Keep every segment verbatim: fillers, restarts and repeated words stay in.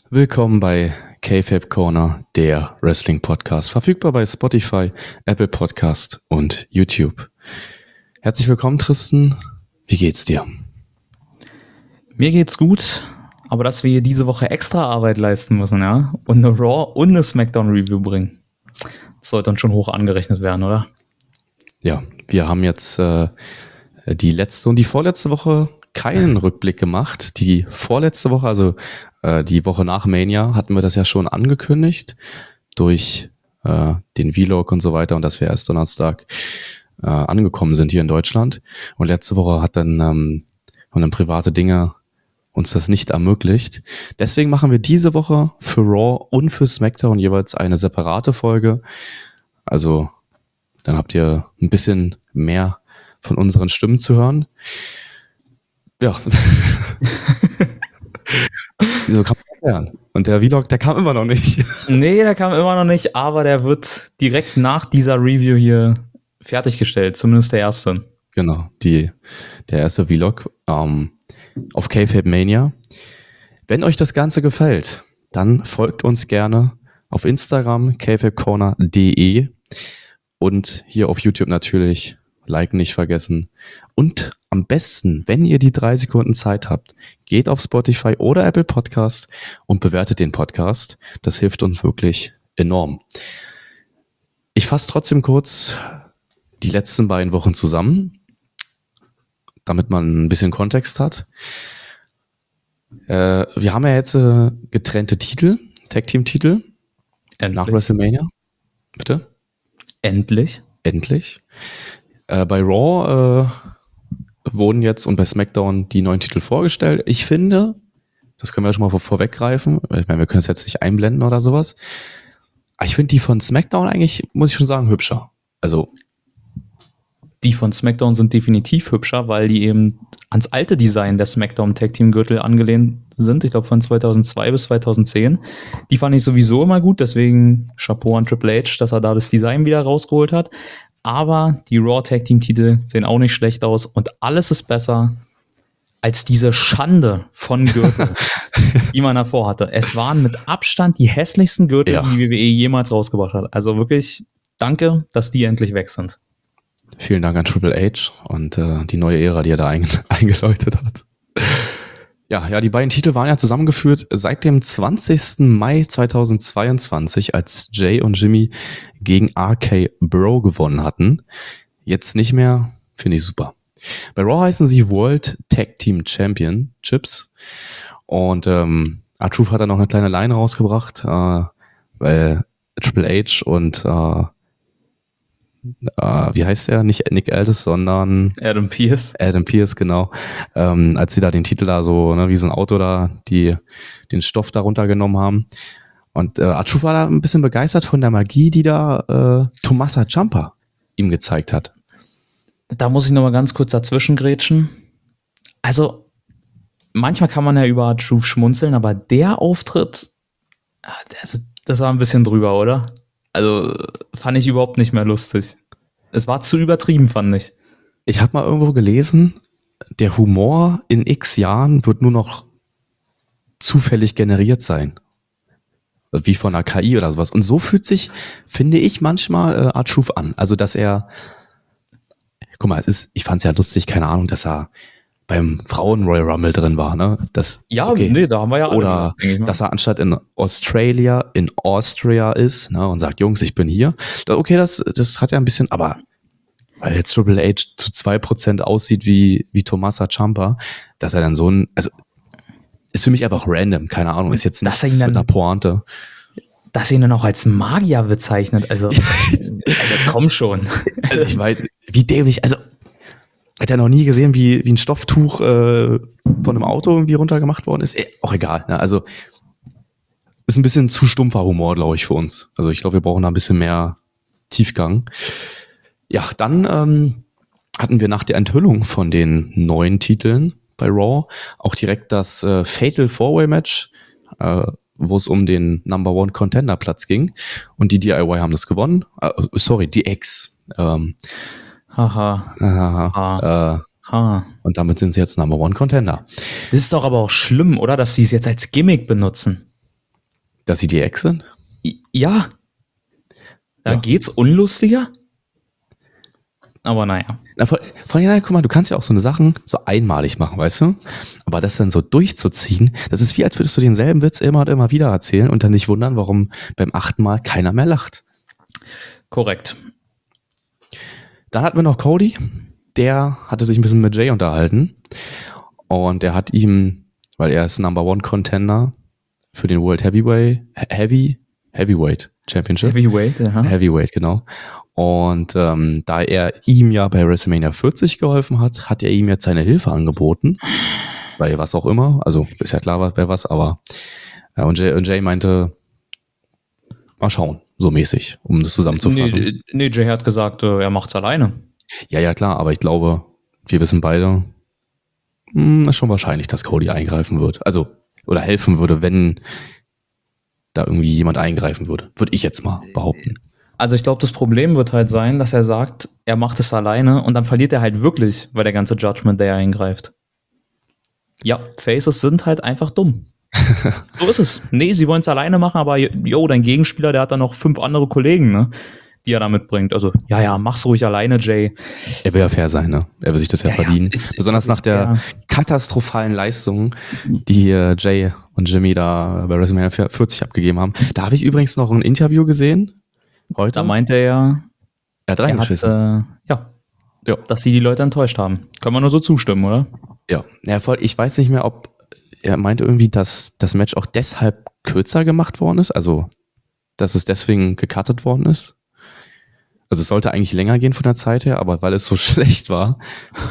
Willkommen bei K-F A B Corner, der Wrestling-Podcast, verfügbar bei Spotify, Apple Podcast und YouTube. Herzlich willkommen, Tristan. Wie geht's dir? Mir geht's gut, aber dass wir hier diese Woche extra Arbeit leisten müssen, ja, und eine Raw und eine Smackdown-Review bringen, das sollte uns schon hoch angerechnet werden, oder? Ja, wir haben jetzt äh, die letzte und die vorletzte Woche keinen Rückblick gemacht. Die vorletzte Woche, also äh, die Woche nach Mania, hatten wir das ja schon angekündigt durch äh, den Vlog und so weiter und dass wir erst Donnerstag äh, angekommen sind hier in Deutschland. Und letzte Woche hat dann ähm, und dann private Dinge uns das nicht ermöglicht. Deswegen machen wir diese Woche für Raw und für SmackDown jeweils eine separate Folge. Also dann habt ihr ein bisschen mehr von unseren Stimmen zu hören. Ja. Wieso kann man hören? Und der Vlog, der kam immer noch nicht. Nee, der kam immer noch nicht, aber der wird direkt nach dieser Review hier fertiggestellt, zumindest der erste. Genau, die, der erste Vlog ähm, auf K F A B Mania. Wenn euch das Ganze gefällt, dann folgt uns gerne auf Instagram, k f a b corner punkt d e und hier auf YouTube natürlich. Liken nicht vergessen. Und am besten, wenn ihr die drei Sekunden Zeit habt, geht auf Spotify oder Apple Podcast und bewertet den Podcast. Das hilft uns wirklich enorm. Ich fasse trotzdem kurz die letzten beiden Wochen zusammen, damit man ein bisschen Kontext hat. Äh, wir haben ja jetzt äh, getrennte Titel, Tag-Team-Titel nach WrestleMania. Bitte? Endlich. Endlich. Äh, bei Raw äh, wurden jetzt und bei SmackDown die neuen Titel vorgestellt. Ich finde, das können wir ja schon mal vor, vorweggreifen, ich meine, wir können es jetzt nicht einblenden oder sowas, aber ich finde die von SmackDown eigentlich, muss ich schon sagen, hübscher. Also die von SmackDown sind definitiv hübscher, weil die eben ans alte Design der SmackDown Tag Team Gürtel angelehnt sind. Ich glaube von zweitausendzwei bis zweitauszehn. Die fand ich sowieso immer gut, deswegen Chapeau an Triple H, dass er da das Design wieder rausgeholt hat. Aber die Raw Tag Team Titel sehen auch nicht schlecht aus und alles ist besser als diese Schande von Gürtel, die man davor hatte. Es waren mit Abstand die hässlichsten Gürtel, ja, die W W E jemals rausgebracht hat. Also wirklich danke, dass die endlich weg sind. Vielen Dank an Triple H und äh, die neue Ära, die er da ein, eingeläutet hat. Ja, ja, die beiden Titel waren ja zusammengeführt seit dem zwanzigsten Mai zweitausendzweiundzwanzig, als Jay und Jimmy gegen R K Bro gewonnen hatten. Jetzt nicht mehr, finde ich super. Bei Raw heißen sie World Tag Team Championships und ähm, R-Truth hat da noch eine kleine Line rausgebracht, äh, weil Triple H und äh, Uh, wie heißt er? Nicht Nick Aldis, sondern Adam Pearce. Adam Pearce, genau. Ähm, als sie da den Titel da so, ne, wie so ein Auto da, die den Stoff da runtergenommen haben. Und äh, R-Truth war da ein bisschen begeistert von der Magie, die da äh, Tommaso Ciampa ihm gezeigt hat. Da muss ich nochmal ganz kurz dazwischen grätschen. Also, manchmal kann man ja über R-Truth schmunzeln, aber der Auftritt, das, das war ein bisschen drüber, oder? Also fand ich überhaupt nicht mehr lustig. Es war zu übertrieben, fand ich. Ich habe mal irgendwo gelesen, der Humor in x Jahren wird nur noch zufällig generiert sein. Wie von einer K I oder sowas. Und so fühlt sich, finde ich, manchmal äh, R-Truth an. Also, dass er, guck mal, es ist, ich fand es ja lustig, keine Ahnung, dass er beim Frauen-Royal Rumble drin war, ne? Das, ja, okay. nee, da haben wir ja alle. Oder gemacht, dass er anstatt in Australia in Austria ist, ne? Und sagt, Jungs, ich bin hier. Da, okay, das, das hat ja ein bisschen, aber weil jetzt Triple H zu zwei Prozent aussieht wie, wie Tommaso Ciampa, dass er dann so ein, also ist für mich einfach random, keine Ahnung, ist jetzt nichts mit einer Pointe. Dass er ihn dann auch als Magier bezeichnet, also, also komm schon. Also ich meine, wie dämlich, also hat er noch nie gesehen, wie, wie ein Stofftuch äh, von einem Auto irgendwie runtergemacht worden ist. Eh, auch egal. Ne? Also ist ein bisschen zu stumpfer Humor, glaube ich, für uns. Also ich glaube, wir brauchen da ein bisschen mehr Tiefgang. Ja, dann ähm, hatten wir nach der Enthüllung von den neuen Titeln bei Raw auch direkt das äh, Fatal Four-Way-Match, äh, wo es um den Number One Contender Platz ging. Und die D I Y haben das gewonnen. Äh, sorry, die X. Ähm, Haha. Aha. Ha. Äh, ha. Und damit sind sie jetzt Number One Contender. Das ist doch aber auch schlimm, oder? Dass sie es jetzt als Gimmick benutzen. Dass sie die Ex sind? Ja. Da Ja. geht's unlustiger. Aber naja. Na, von, von ja, guck mal, du kannst ja auch so eine Sachen so einmalig machen, weißt du? Aber das dann so durchzuziehen, das ist wie, als würdest du denselben Witz immer und immer wieder erzählen und dann nicht wundern, warum beim achten Mal keiner mehr lacht. Korrekt. Dann hatten wir noch Cody, der hatte sich ein bisschen mit Jay unterhalten und der hat ihm, weil er ist Number One Contender für den World Heavyweight, Heavy, Heavyweight Championship. Heavyweight, ja. Heavyweight, genau. Und ähm, da er ihm ja bei WrestleMania vierzig geholfen hat, hat er ihm jetzt seine Hilfe angeboten. Bei was auch immer. Also ist ja klar, bei was, aber äh, und, Jay, und Jay meinte, mal schauen, so mäßig, um das zusammenzufassen. Nee, nee, Jay hat gesagt, äh, er macht's alleine. Ja, ja, klar, aber ich glaube, wir wissen beide, mh, ist schon wahrscheinlich, dass Cody eingreifen wird. Also, oder helfen würde, wenn da irgendwie jemand eingreifen würde. Würde ich jetzt mal behaupten. Also ich glaube, das Problem wird halt sein, dass er sagt, er macht es alleine und dann verliert er halt wirklich, weil der ganze Judgment Day eingreift. Ja, Faces sind halt einfach dumm. So ist es. Nee, sie wollen es alleine machen, aber jo, dein Gegenspieler, der hat dann noch fünf andere Kollegen, ne, die er da mitbringt. Also, ja, ja, mach's ruhig alleine, Jay. Er will ja fair sein, ne? Er will sich das ja, ja verdienen. Ja, besonders nach der ja. katastrophalen Leistung, die äh, Jay und Jimmy da bei WrestleMania vierzig abgegeben haben. Da habe ich übrigens noch ein Interview gesehen. Heute. Da meinte er ja, er hat reingeschissen. Er hat, äh, ja, ja, dass sie die Leute enttäuscht haben. Kann man nur so zustimmen, oder? Ja, ja voll. Ich weiß nicht mehr, ob er meinte irgendwie, dass das Match auch deshalb kürzer gemacht worden ist, also dass es deswegen gecuttet worden ist. Also es sollte eigentlich länger gehen von der Zeit her, aber weil es so schlecht war,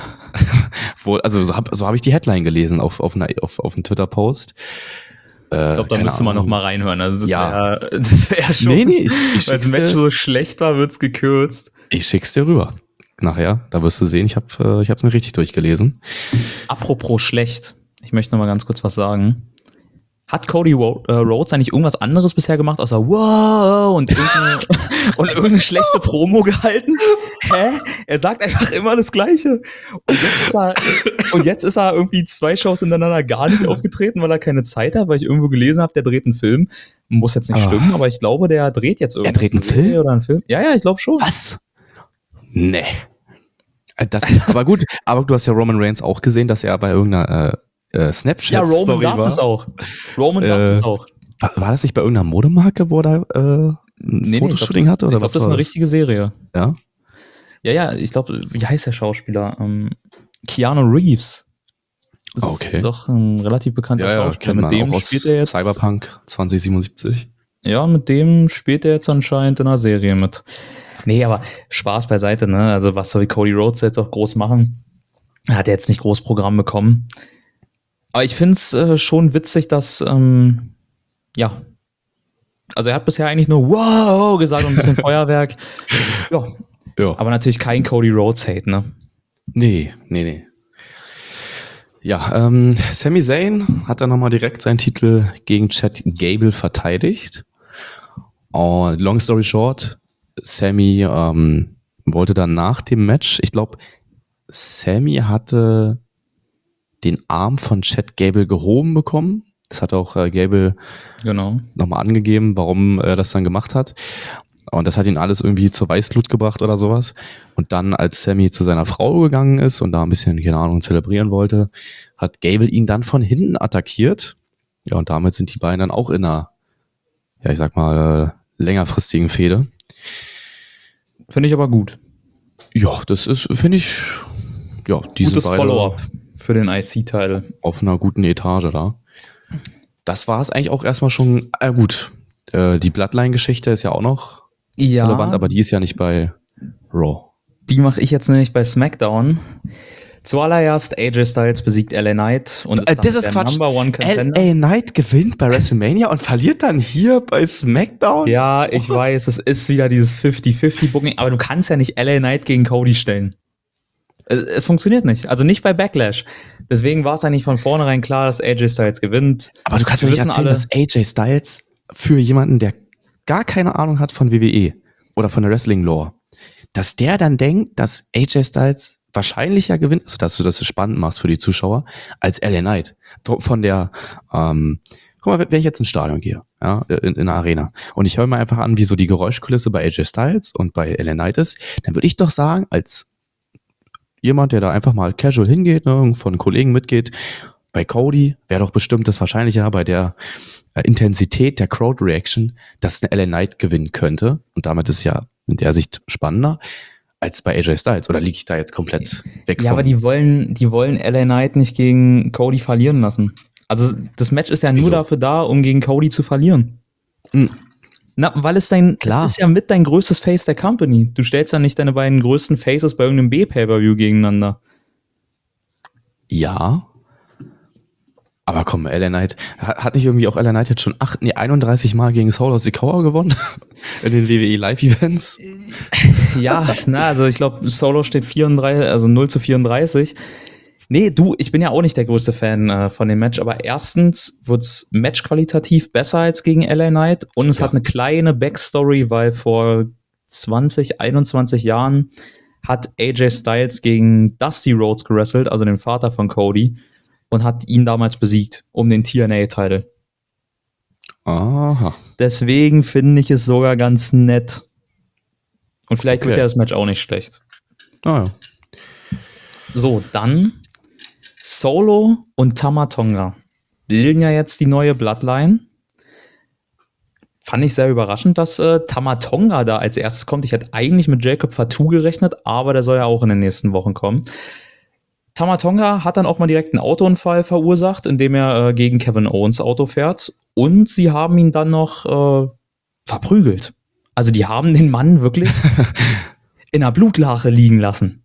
wo, also so habe so hab ich die Headline gelesen auf, auf, einer, auf, auf einem Twitter-Post. Ich glaube, da müsste man noch mal reinhören. Also das ja. wäre das wär schon, nee, nee, ich, ich weil das Match so schlecht war, wird's gekürzt. Ich schick's dir rüber. Nachher, da wirst du sehen, ich habe ich hab mir richtig durchgelesen. Apropos schlecht, ich möchte noch mal ganz kurz was sagen. Hat Cody Rhodes eigentlich irgendwas anderes bisher gemacht, außer wow und irgendeine, und irgendeine schlechte Promo gehalten? Hä? Er sagt einfach immer das Gleiche. Und jetzt ist er, und jetzt ist er irgendwie zwei Shows hintereinander gar nicht aufgetreten, weil er keine Zeit hat, weil ich irgendwo gelesen habe, der dreht einen Film. Muss jetzt nicht oh. stimmen, aber ich glaube, der dreht jetzt irgendwie. Er dreht einen Film? Oder einen Film? Ja, ja, ich glaube schon. Was? Nee. Das, aber gut, aber du hast ja Roman Reigns auch gesehen, dass er bei irgendeiner äh, äh, Snapchat-Story war. Ja, Roman darf war. das auch. Roman äh, darf das auch. War, war das nicht bei irgendeiner Modemarke, wo er äh, ein nee, Fotoshooting nee, hatte? Oder ich glaube, was das ist war eine richtige Serie. Ja? Ja, ja, ich glaube, wie heißt der Schauspieler? Ähm, Keanu Reeves. Das okay. ist doch ein relativ bekannter ja, ja, Schauspieler. Mit dem aus spielt er jetzt. Cyberpunk zwanzig siebenundsiebzig. Ja, mit dem spielt er jetzt anscheinend in einer Serie mit. Nee, aber Spaß beiseite, ne? Also, was soll Cody Rhodes jetzt auch groß machen? Er hat ja jetzt nicht groß Programm bekommen. Aber ich finde es äh, schon witzig, dass, ähm, ja. Also, er hat bisher eigentlich nur wow gesagt und ein bisschen Feuerwerk. Ja. Ja. Aber natürlich kein Cody Rhodes Hate, ne? Nee, nee, nee. Ja, ähm, Sami Zayn hat dann nochmal direkt seinen Titel gegen Chad Gable verteidigt. Oh, long story short, Sami ähm, wollte dann nach dem Match, ich glaube, Sami hatte den Arm von Chad Gable gehoben bekommen. Das hat auch äh, Gable genau. nochmal angegeben, warum er das dann gemacht hat. Und das hat ihn alles irgendwie zur Weißglut gebracht oder sowas. Und dann, als Sami zu seiner Frau gegangen ist und da ein bisschen, keine Ahnung, zelebrieren wollte, hat Gable ihn dann von hinten attackiert. Ja, und damit sind die beiden dann auch in einer, ja, ich sag mal, längerfristigen Fehde. Finde ich aber gut. Ja, das ist, finde ich, ja, diese gutes beide Follow-up für den I C-Teil. Auf einer guten Etage da. Das war es eigentlich auch erstmal schon, äh, gut, äh, die Bloodline-Geschichte ist ja auch noch ja, relevant, aber die ist ja nicht bei Raw. Die mache ich jetzt nämlich bei SmackDown. Zuallererst A J Styles besiegt L A Knight und ist, äh, das ist der Quatsch. Number One Contender. L A Knight gewinnt bei WrestleMania und verliert dann hier bei SmackDown? Ja, ich What? weiß, es ist wieder dieses fifty fifty Booking, aber du kannst ja nicht L A Knight gegen Cody stellen. Es, es funktioniert nicht, also nicht bei Backlash. Deswegen war es eigentlich von vornherein klar, dass A J Styles gewinnt. Aber du kannst mir nicht erzählen, alle, dass A J Styles für jemanden, der gar keine Ahnung hat von W W E oder von der Wrestling-Lore, dass der dann denkt, dass A J Styles wahrscheinlicher gewinnt, also dass du das spannend machst für die Zuschauer, als L A Knight. Von der, ähm, guck mal, wenn ich jetzt ins Stadion gehe, ja, in, in eine Arena, und ich höre mir einfach an, wie so die Geräuschkulisse bei A J Styles und bei L A Knight ist, dann würde ich doch sagen, als jemand, der da einfach mal casual hingeht, ne, von Kollegen mitgeht, bei Cody wäre doch bestimmt das Wahrscheinliche bei der äh, Intensität der Crowd-Reaction, dass eine L A Knight gewinnen könnte. Und damit ist ja in der Sicht spannender als bei A J Styles. Oder liege ich da jetzt komplett weg Ja, vom... aber die wollen, die wollen L A Knight nicht gegen Cody verlieren lassen. Also das Match ist ja nur Wieso? dafür da, um gegen Cody zu verlieren. Hm. Na, weil es dein, Klar. es ist ja mit dein größtes Face der Company. Du stellst ja nicht deine beiden größten Faces bei irgendeinem B-Pay-Per-View gegeneinander. Ja. Aber komm, L A Knight, hat nicht irgendwie auch L A Knight jetzt schon acht, nee, einunddreißig Mal gegen Solo Sikoa gewonnen? In den W W E Live-Events? Ja, na, also ich glaube, Solo steht vierunddreißig, also null zu vierunddreißig. Nee, du, ich bin ja auch nicht der größte Fan äh, von dem Match, aber erstens wird's matchqualitativ besser als gegen L A Knight und es Ja. hat eine kleine Backstory, weil vor zwanzig, einundzwanzig Jahren hat A J Styles gegen Dusty Rhodes gewrestelt, also den Vater von Cody, und hat ihn damals besiegt um den T N A-Titel. Aha. Deswegen finde ich es sogar ganz nett. Und vielleicht Okay. wird ja das Match auch nicht schlecht. Ah, ja. So, dann Solo und Tama Tonga bilden ja jetzt die neue Bloodline. Fand ich sehr überraschend, dass äh, Tama Tonga da als erstes kommt. Ich hätte eigentlich mit Jacob Fatu gerechnet, aber der soll ja auch in den nächsten Wochen kommen. Tama Tonga hat dann auch mal direkt einen Autounfall verursacht, indem er äh, gegen Kevin Owens Auto fährt. Und sie haben ihn dann noch äh, verprügelt. Also die haben den Mann wirklich in einer Blutlache liegen lassen.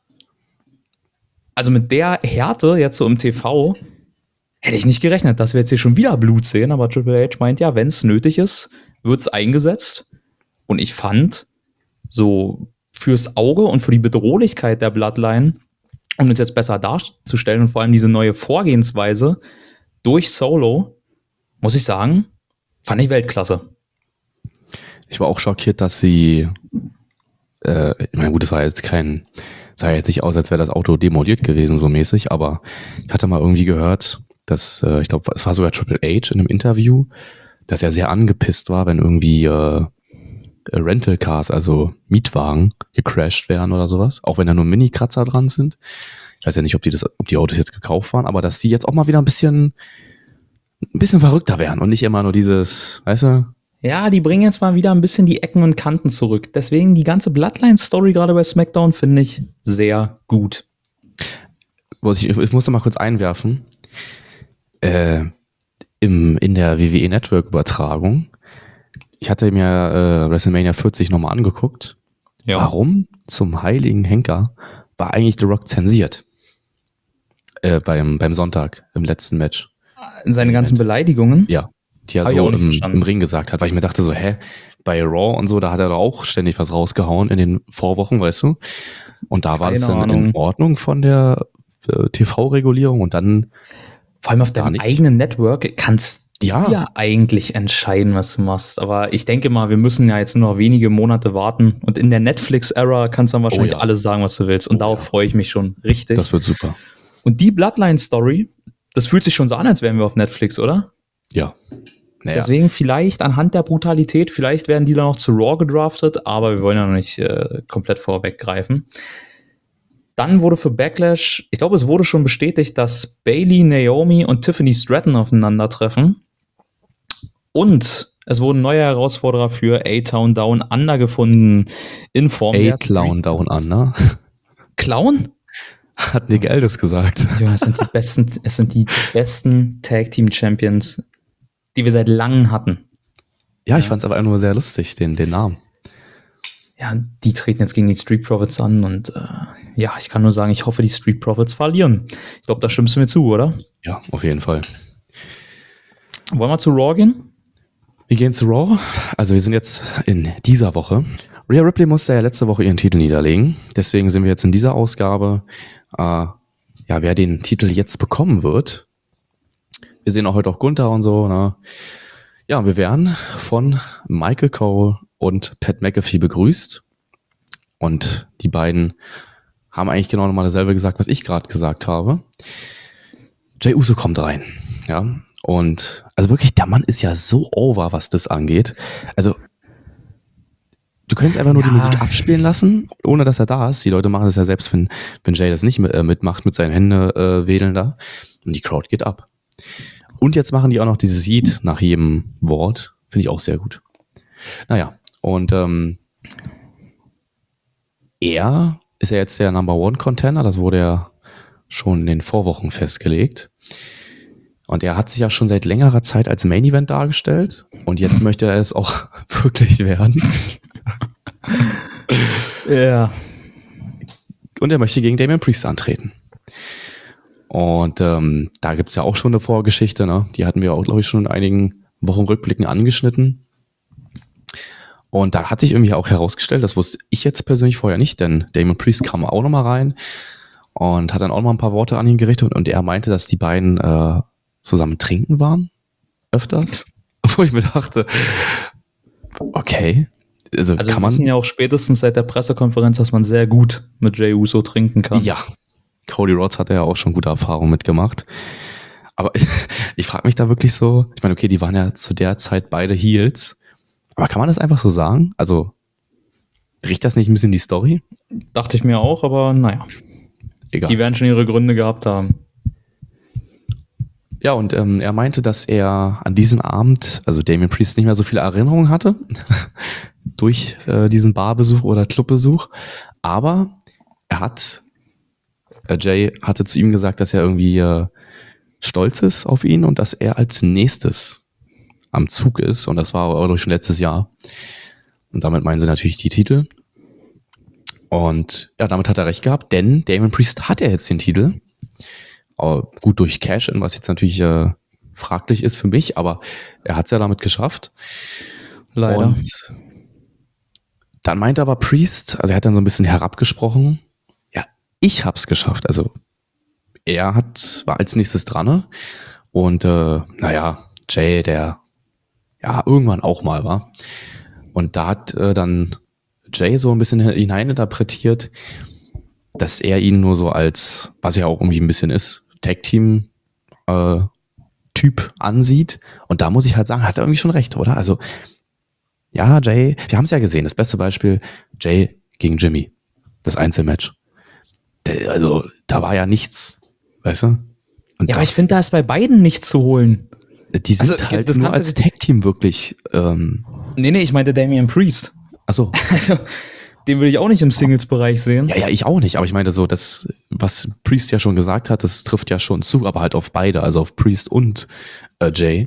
Also mit der Härte jetzt so im T V hätte ich nicht gerechnet, dass wir jetzt hier schon wieder Blut sehen. Aber Triple H meint ja, wenn es nötig ist, wird es eingesetzt. Und ich fand, so fürs Auge und für die Bedrohlichkeit der Bloodline, um uns jetzt besser darzustellen und vor allem diese neue Vorgehensweise durch Solo, muss ich sagen, fand ich Weltklasse. Ich war auch schockiert, dass sie, äh, ich meine, gut, das war jetzt kein, sah jetzt nicht aus, als wäre das Auto demoliert gewesen, so mäßig, aber ich hatte mal irgendwie gehört, dass, äh, ich glaube, es war sogar Triple H in einem Interview, dass er sehr angepisst war, wenn irgendwie äh, Rental Cars, also Mietwagen, gecrashed wären oder sowas, auch wenn da nur Mini-Kratzer dran sind. Ich weiß ja nicht, ob die das, ob die Autos jetzt gekauft waren, aber dass die jetzt auch mal wieder ein bisschen, ein bisschen verrückter wären und nicht immer nur dieses, weißt du? Ja, die bringen jetzt mal wieder ein bisschen die Ecken und Kanten zurück. Deswegen die ganze Bloodline-Story gerade bei SmackDown finde ich sehr gut. Ich, ich musste mal kurz einwerfen. Äh, im, in der W W E Network-Übertragung, ich hatte mir äh, WrestleMania vierzig nochmal angeguckt. Ja. Warum zum heiligen Henker war eigentlich The Rock zensiert? Äh, beim, beim Sonntag, im letzten Match. Seine ganzen Beleidigungen? Ja, die er Hab ich so auch nicht im, verstanden. im Ring gesagt hat, weil ich mir dachte so, hä, bei Raw und so, da hat er doch auch ständig was rausgehauen in den Vorwochen, weißt du? Und da war Keine das dann Ahnung. in Ordnung von der äh, T V-Regulierung und dann, Vor allem auf Gar deinem nicht. eigenen Network kannst du Ja. ja eigentlich entscheiden, was du machst. Aber ich denke mal, wir müssen ja jetzt nur noch wenige Monate warten. Und in der Netflix-Ära kannst du dann wahrscheinlich ja. alles sagen, was du willst. Und Oh darauf ja. freue ich mich schon richtig. das wird super. Und die Bloodline-Story, das fühlt sich schon so an, als wären wir auf Netflix, oder? Ja. Naja. Deswegen vielleicht anhand der Brutalität, vielleicht werden die dann noch zu Raw gedraftet, aber wir wollen ja noch nicht äh, komplett vorweggreifen. Dann wurde für Backlash, ich glaube, es wurde schon bestätigt, dass Bayley, Naomi und Tiffany Stratton aufeinandertreffen. Und es wurden neue Herausforderer für A-Town Down Under gefunden. In Form der A-Clown down under. Clown? Hat Nick Aldis gesagt. Ja, es sind die besten, es sind die besten Tag Team Champions, die wir seit langem hatten. Ja, ich fand es aber nur sehr lustig, den, den Namen. Ja, die treten jetzt gegen die Street Profits an und äh, ja, ich kann nur sagen, ich hoffe, die Street Profits verlieren. Ich glaube, da stimmst du mir zu, oder? Ja, auf jeden Fall. Wollen wir zu Raw gehen? Wir gehen zu Raw. Also wir sind jetzt in dieser Woche. Rhea Ripley musste ja letzte Woche ihren Titel niederlegen. Deswegen sind wir jetzt in dieser Ausgabe. Äh, ja, wer den Titel jetzt bekommen wird. Wir sehen auch heute auch Gunther und so. Ne? Ja, wir werden von Michael Cole und Pat McAfee begrüßt. Und die beiden haben eigentlich genau nochmal dasselbe gesagt, was ich gerade gesagt habe. Jey Uso kommt rein. Ja. Und also wirklich, der Mann ist ja so over, was das angeht. Also du könntest einfach nur ja. die Musik abspielen lassen, ohne dass er da ist. Die Leute machen das ja selbst, wenn, wenn Jay das nicht mit, äh, mitmacht, mit seinen Händen äh, wedeln da. Und die Crowd geht ab. Und jetzt machen die auch noch dieses Yeet nach jedem Wort. Finde ich auch sehr gut. Naja, und ähm, er ist ja jetzt der Number One Contender. Das wurde ja schon in den Vorwochen festgelegt. Und er hat sich ja schon seit längerer Zeit als Main Event dargestellt. Und jetzt möchte er es auch wirklich werden. Ja. Und er möchte gegen Damian Priest antreten. Und ähm, da gibt's ja auch schon eine Vorgeschichte, ne? Die hatten wir auch, glaube ich, schon in einigen Wochen Rückblicken angeschnitten. Und da hat sich irgendwie auch herausgestellt, das wusste ich jetzt persönlich vorher nicht, denn Damian Priest kam auch nochmal rein und hat dann auch noch ein paar Worte an ihn gerichtet. Und er meinte, dass die beiden äh, zusammen trinken waren, öfters. Wo ich mir dachte, okay. Also, also kann wir man wissen ja auch spätestens seit der Pressekonferenz, dass man sehr gut mit Jey Uso trinken kann. Ja, Cody Rhodes hat ja auch schon gute Erfahrungen mitgemacht. Aber ich, ich frage mich da wirklich so, ich meine, okay, die waren ja zu der Zeit beide Heels, aber kann man das einfach so sagen? Also bricht das nicht ein bisschen die Story? Dachte ich mir auch, aber naja. Egal. Die werden schon ihre Gründe gehabt haben. Ja, und ähm, er meinte, dass er an diesem Abend, also Damian Priest, nicht mehr so viele Erinnerungen hatte durch äh, diesen Barbesuch oder Clubbesuch, aber er hat, äh, Jay hatte zu ihm gesagt, dass er irgendwie äh, stolz ist auf ihn und dass er als nächstes am Zug ist, und das war aber schon letztes Jahr. Und damit meinen sie natürlich die Titel. Und ja, damit hat er recht gehabt, denn Damian Priest hat ja jetzt den Titel. Uh, gut durch Cash-In, was jetzt natürlich äh, fraglich ist für mich, aber er hat es ja damit geschafft. Leider. Und dann meinte aber Priest, also er hat dann so ein bisschen herabgesprochen, ja, ich hab's geschafft. Also er hat, war als nächstes dran, ne? Und äh, naja, Jay, der ja irgendwann auch mal war. Und da hat äh, dann Jay so ein bisschen hineininterpretiert, dass er ihn nur so als, was er auch irgendwie ein bisschen ist, Tag-Team äh, Typ ansieht. Und da muss ich halt sagen, hat er irgendwie schon recht, oder? Also, ja, Jay, wir haben es ja gesehen, das beste Beispiel, Jay gegen Jimmy, das Einzelmatch. Der, also, da war ja nichts, weißt du? Und ja, da, aber ich finde, da ist bei beiden nichts zu holen. Die sind also, halt das nur als Tag-Team wirklich. Ähm, nee, nee, ich meinte Damian Priest. Achso. Also, den würde ich auch nicht im Singles-Bereich sehen. Ja, ja, ich auch nicht. Aber ich meine so, das, was Priest ja schon gesagt hat, das trifft ja schon zu, aber halt auf beide, also auf Priest und äh, Jay.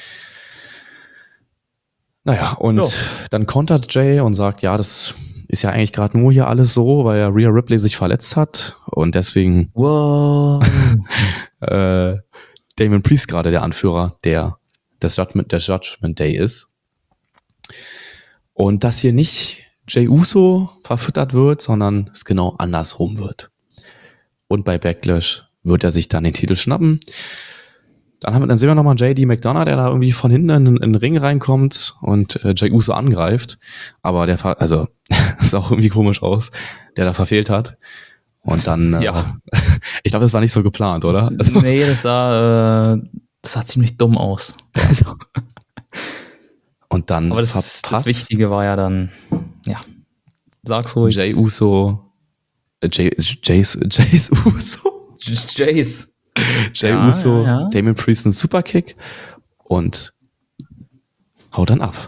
Naja, und ja. Dann kontert Jay und sagt, ja, das ist ja eigentlich gerade nur hier alles so, weil ja Rhea Ripley sich verletzt hat und deswegen wow. äh, Damian Priest gerade der Anführer der des Judgment, der Judgment Day ist. Und dass hier nicht Jey Uso verfüttert wird, sondern es genau andersrum wird. Und bei Backlash wird er sich dann den Titel schnappen. Dann, haben wir, dann sehen wir nochmal J D McDonough, der da irgendwie von hinten in, in den Ring reinkommt und äh, Jey Uso angreift. Aber der, also, das sah auch irgendwie komisch aus, der da verfehlt hat. Und dann, ja. äh, ich glaube, das war nicht so geplant, oder? Also, nee, das sah, äh, das sah ziemlich dumm aus. Also. Und dann aber das, das Wichtige war ja dann, ja, sag's ruhig. Jey Uso, äh, Jay, Jays, Jays Uso, Jays, Jey ja, Uso, ja, ja. Damian Priest einen Superkick und haut dann ab.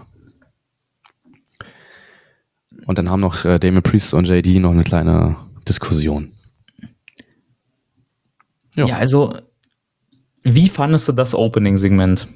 Und dann haben noch äh, Damian Priest und J D noch eine kleine Diskussion. Ja, ja, also wie fandest du das Opening-Segment?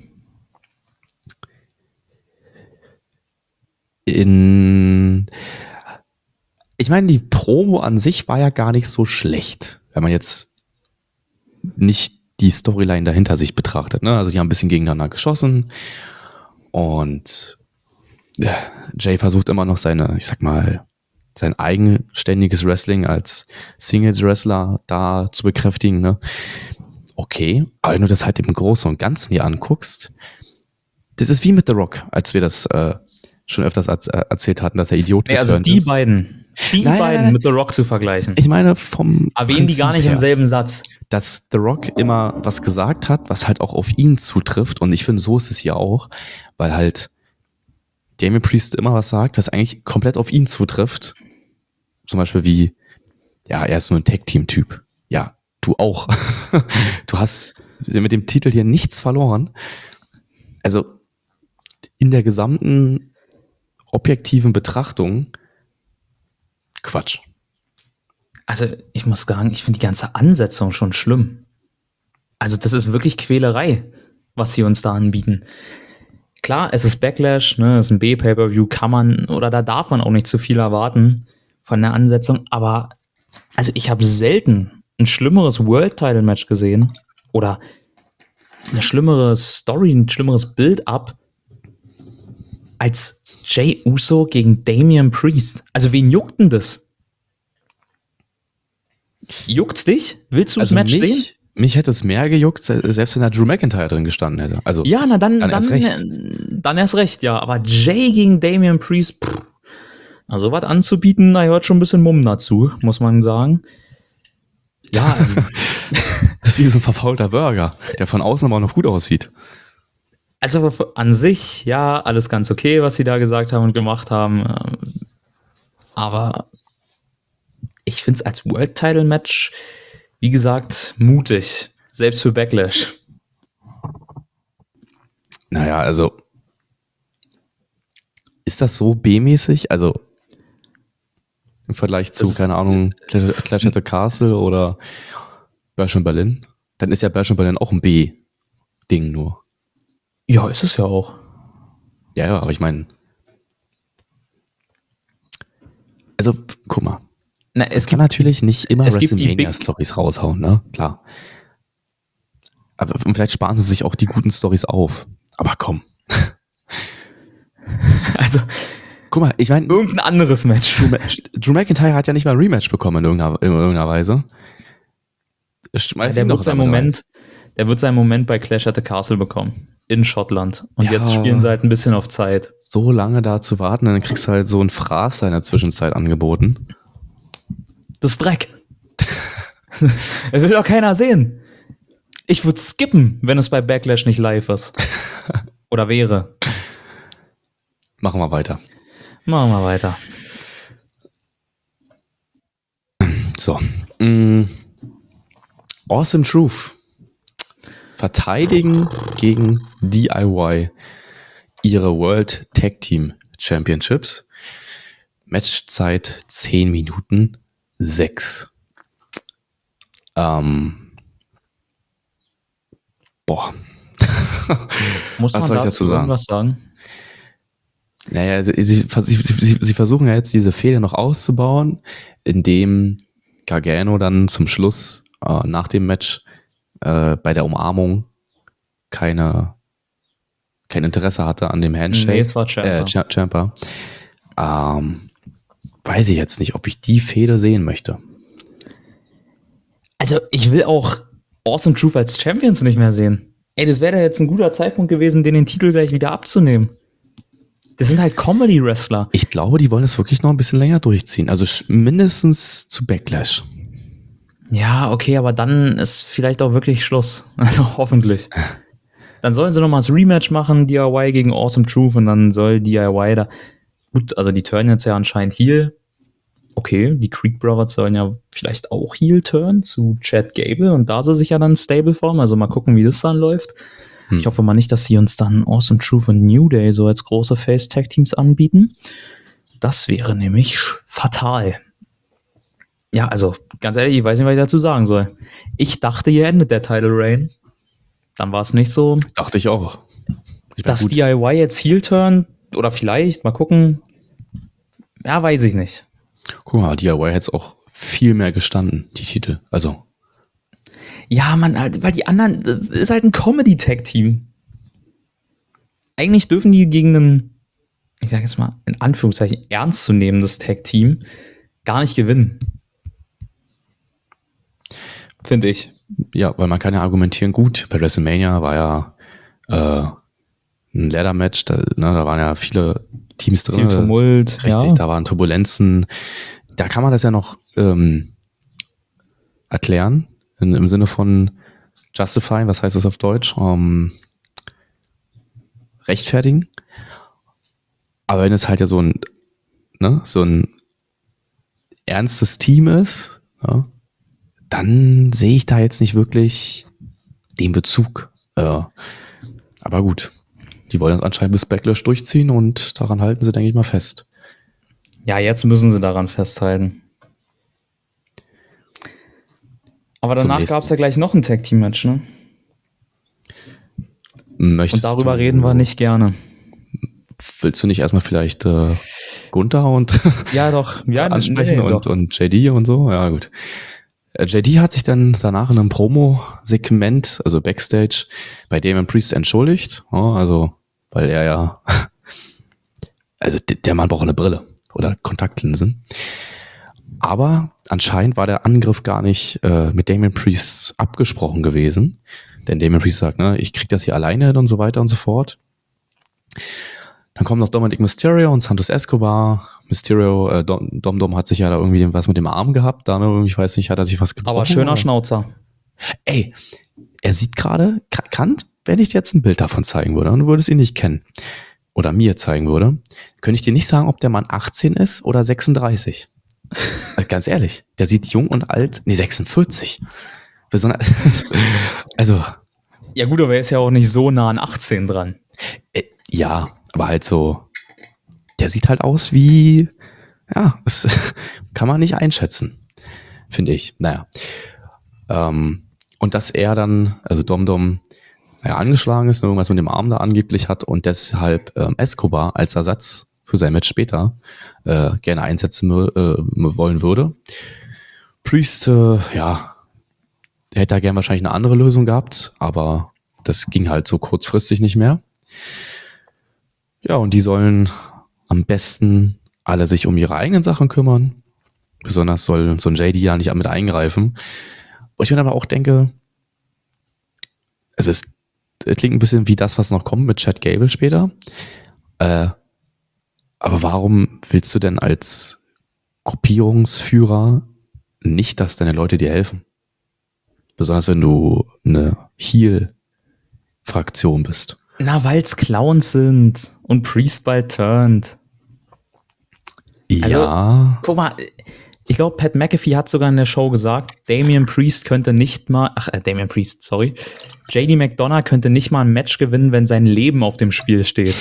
In, ich meine, die Promo an sich war ja gar nicht so schlecht, wenn man jetzt nicht die Storyline dahinter sich betrachtet. Ne? Also die haben ein bisschen gegeneinander geschossen und ja, Jay versucht immer noch seine, ich sag mal, sein eigenständiges Wrestling als Singles-Wrestler da zu bekräftigen. Ne? Okay, aber wenn du das halt im Großen und Ganzen hier anguckst, das ist wie mit The Rock, als wir das äh, schon öfters erzählt hatten, dass er Idiot nee, also die ist. beiden, die Nein, beiden nein, nein. mit The Rock zu vergleichen. Ich meine vom Erwähnen die gar nicht Prinzip im her, selben Satz. dass The Rock immer was gesagt hat, was halt auch auf ihn zutrifft. Und ich finde, so ist es hier auch, weil halt Damian Priest immer was sagt, was eigentlich komplett auf ihn zutrifft. Zum Beispiel wie, ja, er ist nur ein Tag-Team-Typ. Ja, du auch. Du hast mit dem Titel hier nichts verloren. Also in der gesamten objektiven Betrachtung Quatsch. Also ich muss sagen, ich finde die ganze Ansetzung schon schlimm. Also das ist wirklich Quälerei, was sie uns da anbieten. Klar, es ist Backlash, ne, es ist ein B-Pay-Per-View, kann man, oder da darf man auch nicht zu viel erwarten von der Ansetzung, aber also ich habe selten ein schlimmeres World-Title-Match gesehen oder eine schlimmere Story, ein schlimmeres Build-up als Jey Uso gegen Damian Priest. Also wen juckt denn das? Juckt's dich? Willst du das Also Match mich, sehen? mich hätte es mehr gejuckt, selbst wenn da Drew McIntyre drin gestanden hätte. Also Ja, na dann, dann dann, erst recht. dann erst recht, ja. Aber Jay gegen Damian Priest, pff, also was anzubieten, da hört schon ein bisschen Mumm dazu, muss man sagen. Ja, ähm, Das ist wie so ein verfaulter Burger, der von außen aber auch noch gut aussieht. also an sich, ja, alles ganz okay, was sie da gesagt haben und gemacht haben. ähm, Aber ich finde es als World-Title-Match, wie gesagt, mutig. Selbst für Backlash. Naja, also ist das so B-mäßig? Also im Vergleich zu, Das- keine Ahnung, Clash, Clash at the Castle oder Bash in Berlin? Dann ist ja Bash in Berlin auch ein B-Ding nur. Ja, ist es ja auch. Ja, ja, aber ich meine, also guck mal, Na, es es kann gibt natürlich nicht immer es gibt die Big- WrestleMania-Stories raushauen, ne? Klar. Aber vielleicht sparen sie sich auch die guten Stories auf. Aber komm. also Guck mal, ich meine, irgendein anderes Match. Drew, Ma- Drew McIntyre hat ja nicht mal ein Rematch bekommen in irgendeiner, in irgendeiner Weise. Schmeiß der ihn wird doch seinen damit rein. Moment, der wird seinen Moment bei Clash at the Castle bekommen. In Schottland. Und Ja. jetzt spielen sie halt ein bisschen auf Zeit. So lange da zu warten, dann kriegst du halt so einen Fraß in der Zwischenzeit angeboten. Das ist Dreck. Er will doch keiner sehen. Ich würde skippen, wenn es bei Backlash nicht live ist. Oder wäre. Machen wir weiter. Machen wir weiter. So. Mm. Awesome Truth. Verteidigen gegen D I Y ihre World Tag Team Championships. Matchzeit zehn Minuten sechs. Ähm. Boah. Muss Was man soll ich dazu dazu sagen? irgendwas sagen? Naja, sie, sie, sie, sie, sie versuchen ja jetzt diese Fehde noch auszubauen, indem Gargano dann zum Schluss äh, nach dem Match äh, bei der Umarmung keine, kein Interesse hatte an dem Handshake. Nee, es war Ciampa. Äh, Cia- Ciampa. Ähm, weiß ich jetzt nicht, ob ich die Fehde sehen möchte. Also, ich will auch Awesome Truth als Champions nicht mehr sehen. Ey, das wäre jetzt ein guter Zeitpunkt gewesen, den den Titel gleich wieder abzunehmen. Das sind halt Comedy-Wrestler. Ich glaube, die wollen es wirklich noch ein bisschen länger durchziehen. Also sch- mindestens zu Backlash. Ja, okay, aber dann ist vielleicht auch wirklich Schluss. Also hoffentlich. Dann sollen sie nochmal das Rematch machen, D I Y gegen Awesome Truth, und dann soll D I Y da. Gut, also die turnen jetzt ja anscheinend Heel. Okay, die Creek Brothers sollen ja vielleicht auch Heel turnen zu Chad Gable, und da soll sich ja dann Stable formen. Also mal gucken, wie das dann läuft. Hm. Ich hoffe mal nicht, dass sie uns dann Awesome Truth und New Day so als große Face-Tag-Teams anbieten. Das wäre nämlich fatal. Ja, also ganz ehrlich, ich weiß nicht, was ich dazu sagen soll. Ich dachte, hier endet der Title Reign. Dann war es nicht so. Dachte ich auch. Ich mein, Dass gut. D I Y jetzt Heel turn, oder vielleicht, mal gucken. Ja, weiß ich nicht. Guck mal, D I Y hätte es auch viel mehr gestanden, die Titel. Also, Ja, man, weil die anderen, das ist halt ein Comedy-Tag-Team. Eigentlich dürfen die gegen ein, ich sag jetzt mal, in Anführungszeichen, ernstzunehmendes Tag-Team gar nicht gewinnen. Finde ich. ja, weil man kann ja argumentieren, gut, bei WrestleMania war ja äh, ein Ladder-Match, da, ne, da waren ja viele Teams drin. Viel Tumult. Richtig, ja. da waren Turbulenzen. da kann man das ja noch ähm, erklären, in, im Sinne von justifying, was heißt das auf Deutsch? Ähm, rechtfertigen. Aber wenn es halt ja so ein, ne, so ein ernstes Team ist, ja, dann sehe ich da jetzt nicht wirklich den Bezug. Äh, aber gut, die wollen das anscheinend bis Backlash durchziehen und daran halten sie, denke ich mal, fest. Ja, jetzt müssen sie daran festhalten. Aber danach gab es ja gleich noch ein Tag-Team-Match, ne? Möchtest und darüber du, reden wir nicht gerne. Willst du nicht erstmal vielleicht äh, Gunther und ja, doch. Ja, ansprechen nee, nee, und, doch. und J D und so? Ja, gut. Äh, J D hat sich dann danach in einem Promo-Segment, also Backstage, bei Damian Priest entschuldigt. Oh, also, weil er ja, also der Mann braucht eine Brille oder Kontaktlinsen. Aber anscheinend war der Angriff gar nicht äh, mit Damian Priest abgesprochen gewesen. Denn Damian Priest sagt, ne, ich krieg das hier alleine hin und so weiter und so fort. Dann kommt noch Dominic Mysterio und Santos Escobar. Mysterio, äh, Dom, Dom Dom hat sich ja da irgendwie was mit dem Arm gehabt. Da, ne, irgendwie, ich weiß nicht, hat er sich was gebrochen. Aber schöner oder? Schnauzer. Ey, er sieht gerade, kann, wenn ich dir jetzt ein Bild davon zeigen würde und du würdest ihn nicht kennen oder mir zeigen würde, könnte ich dir nicht sagen, ob der Mann achtzehn ist oder sechsunddreißig. Also ganz ehrlich, der sieht jung und alt, nee, sechsundvierzig. Also. Ja gut, aber er ist ja auch nicht so nah an achtzehn dran. Äh, ja, aber halt so, der sieht halt aus wie, ja, das kann man nicht einschätzen, finde ich. Naja. Ähm, und dass er dann, also Dom Dom, ja, angeschlagen ist, irgendwas mit dem Arm da angeblich hat und deshalb ähm, Escobar als Ersatz für sein Match später äh, gerne einsetzen äh, wollen würde. Priest, äh, ja, der hätte da gern wahrscheinlich eine andere Lösung gehabt, aber das ging halt so kurzfristig nicht mehr. Ja, und die sollen am besten alle sich um ihre eigenen Sachen kümmern. Besonders soll so ein J D ja nicht mit eingreifen. Wo ich mir aber auch denke, es ist, es klingt ein bisschen wie das, was noch kommt mit Chad Gable später. Äh, aber warum willst du denn als Gruppierungsführer nicht, dass deine Leute dir helfen? Besonders wenn du eine Heel-Fraktion bist. Na, weil's Clowns sind und Priest bald turned. Ja. Also, guck mal, ich glaube, Pat McAfee hat sogar in der Show gesagt, Damian Priest könnte nicht mal, ach, äh, Damian Priest, sorry, J D McDonough könnte nicht mal ein Match gewinnen, wenn sein Leben auf dem Spiel steht.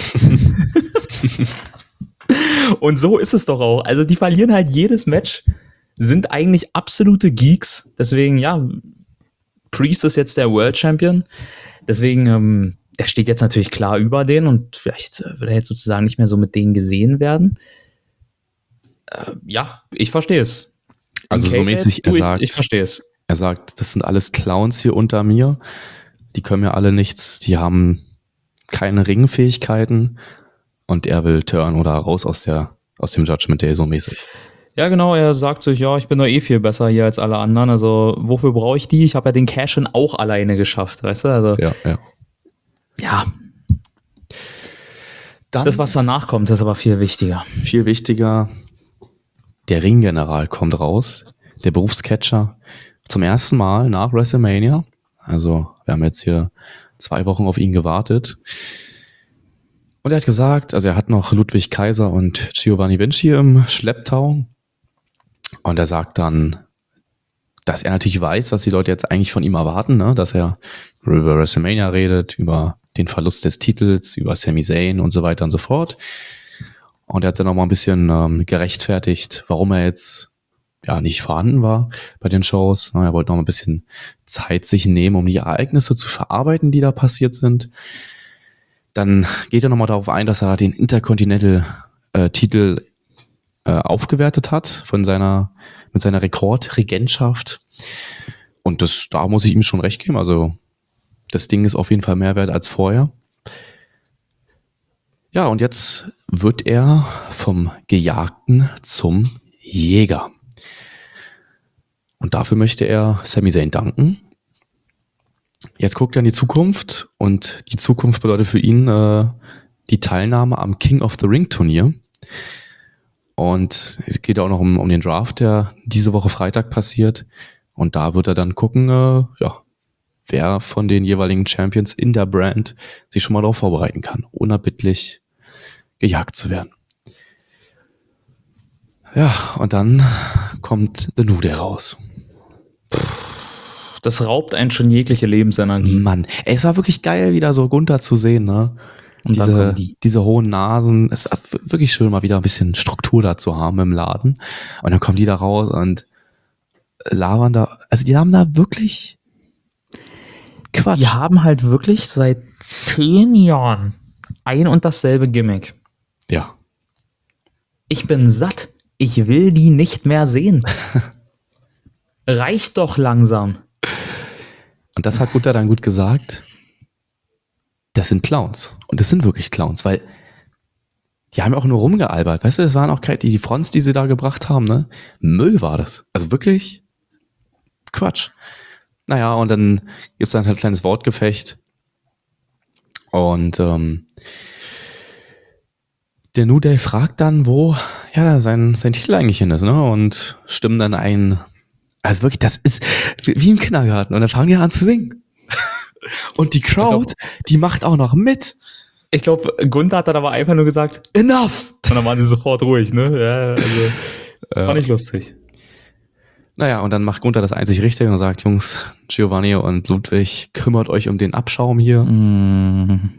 Und so ist es doch auch. Also die verlieren halt jedes Match, sind eigentlich absolute Geeks. Deswegen, ja, Priest ist jetzt der World Champion. Deswegen, ähm, der steht jetzt natürlich klar über denen und vielleicht äh, wird er jetzt sozusagen nicht mehr so mit denen gesehen werden. Äh, ja, ich verstehe es. Also so mäßig, er ich, sagt, ich verstehe es. Er sagt, das sind alles Clowns hier unter mir. Die können mir alle nichts. Die haben keine Ringfähigkeiten. Und er will turn oder raus aus der aus dem Judgment Day so mäßig. Ja, genau, er sagt sich, ja, ich bin doch eh viel besser hier als alle anderen, also wofür brauche ich die? Ich habe ja den Cash-In auch alleine geschafft, weißt du? Also, ja, ja. Ja. Dann, das, was danach kommt, ist aber viel wichtiger. Viel wichtiger, der Ringgeneral kommt raus, der Berufscatcher, zum ersten Mal nach WrestleMania. Also wir haben jetzt hier zwei Wochen auf ihn gewartet. Und er hat gesagt, also er hat noch Ludwig Kaiser und Giovanni Vinci im Schlepptau. Und er sagt dann, dass er natürlich weiß, was die Leute jetzt eigentlich von ihm erwarten, ne? Dass er über WrestleMania redet, über den Verlust des Titels, über Sami Zayn und so weiter und so fort. Und er hat dann noch mal ein bisschen ähm, gerechtfertigt, warum er jetzt ja nicht vorhanden war bei den Shows. Er wollte noch mal ein bisschen Zeit sich nehmen, um die Ereignisse zu verarbeiten, die da passiert sind. Dann geht er nochmal darauf ein, dass er den Intercontinental-Titel äh, aufgewertet hat von seiner, mit seiner Rekordregentschaft. Und das, da muss ich ihm schon recht geben. Also das Ding ist auf jeden Fall mehr wert als vorher. Ja, und jetzt wird er vom Gejagten zum Jäger. Und dafür möchte er Sami Zayn danken. Jetzt guckt er in die Zukunft und die Zukunft bedeutet für ihn äh, die Teilnahme am King of the Ring Turnier. Und es geht auch noch um, um den Draft, der diese Woche Freitag passiert. Und da wird er dann gucken, äh, ja, wer von den jeweiligen Champions in der Brand sich schon mal darauf vorbereiten kann, unerbittlich gejagt zu werden. Ja, und dann kommt The New Day raus. Das raubt einen schon jegliche Lebensenergie. Mann, ey, es war wirklich geil, wieder so Gunther zu sehen, ne? Und dann diese, kommen die. diese hohen Nasen. Es war wirklich schön, mal wieder ein bisschen Struktur da zu haben im Laden. Und dann kommen die da raus und labern da. Also die haben da wirklich Quatsch. Die haben halt wirklich seit zehn Jahren ein und dasselbe Gimmick. Ja. Ich bin satt. Ich will die nicht mehr sehen. Reicht doch langsam. Und das hat Gunther dann gut gesagt. Das sind Clowns. Und das sind wirklich Clowns, weil die haben auch nur rumgealbert. Weißt du, es waren auch keine, die Fronts, die sie da gebracht haben, ne? Müll war das. Also wirklich Quatsch. Naja, und dann gibt's dann halt ein kleines Wortgefecht. Und ähm, der New Day fragt dann, wo ja sein, sein Titel eigentlich hin ist, ne? Und stimmen dann ein. Also wirklich, das ist wie, wie im Kindergarten. Und dann fangen die an zu singen. Und die Crowd, die macht auch noch mit. Ich glaube, Gunther hat dann aber einfach nur gesagt, enough! Und dann waren sie sofort ruhig, ne? Ja, also, Ja. fand ich lustig. Naja, und dann macht Gunther das einzig Richtige und sagt, Jungs, Giovanni und Ludwig, kümmert euch um den Abschaum hier. Mm.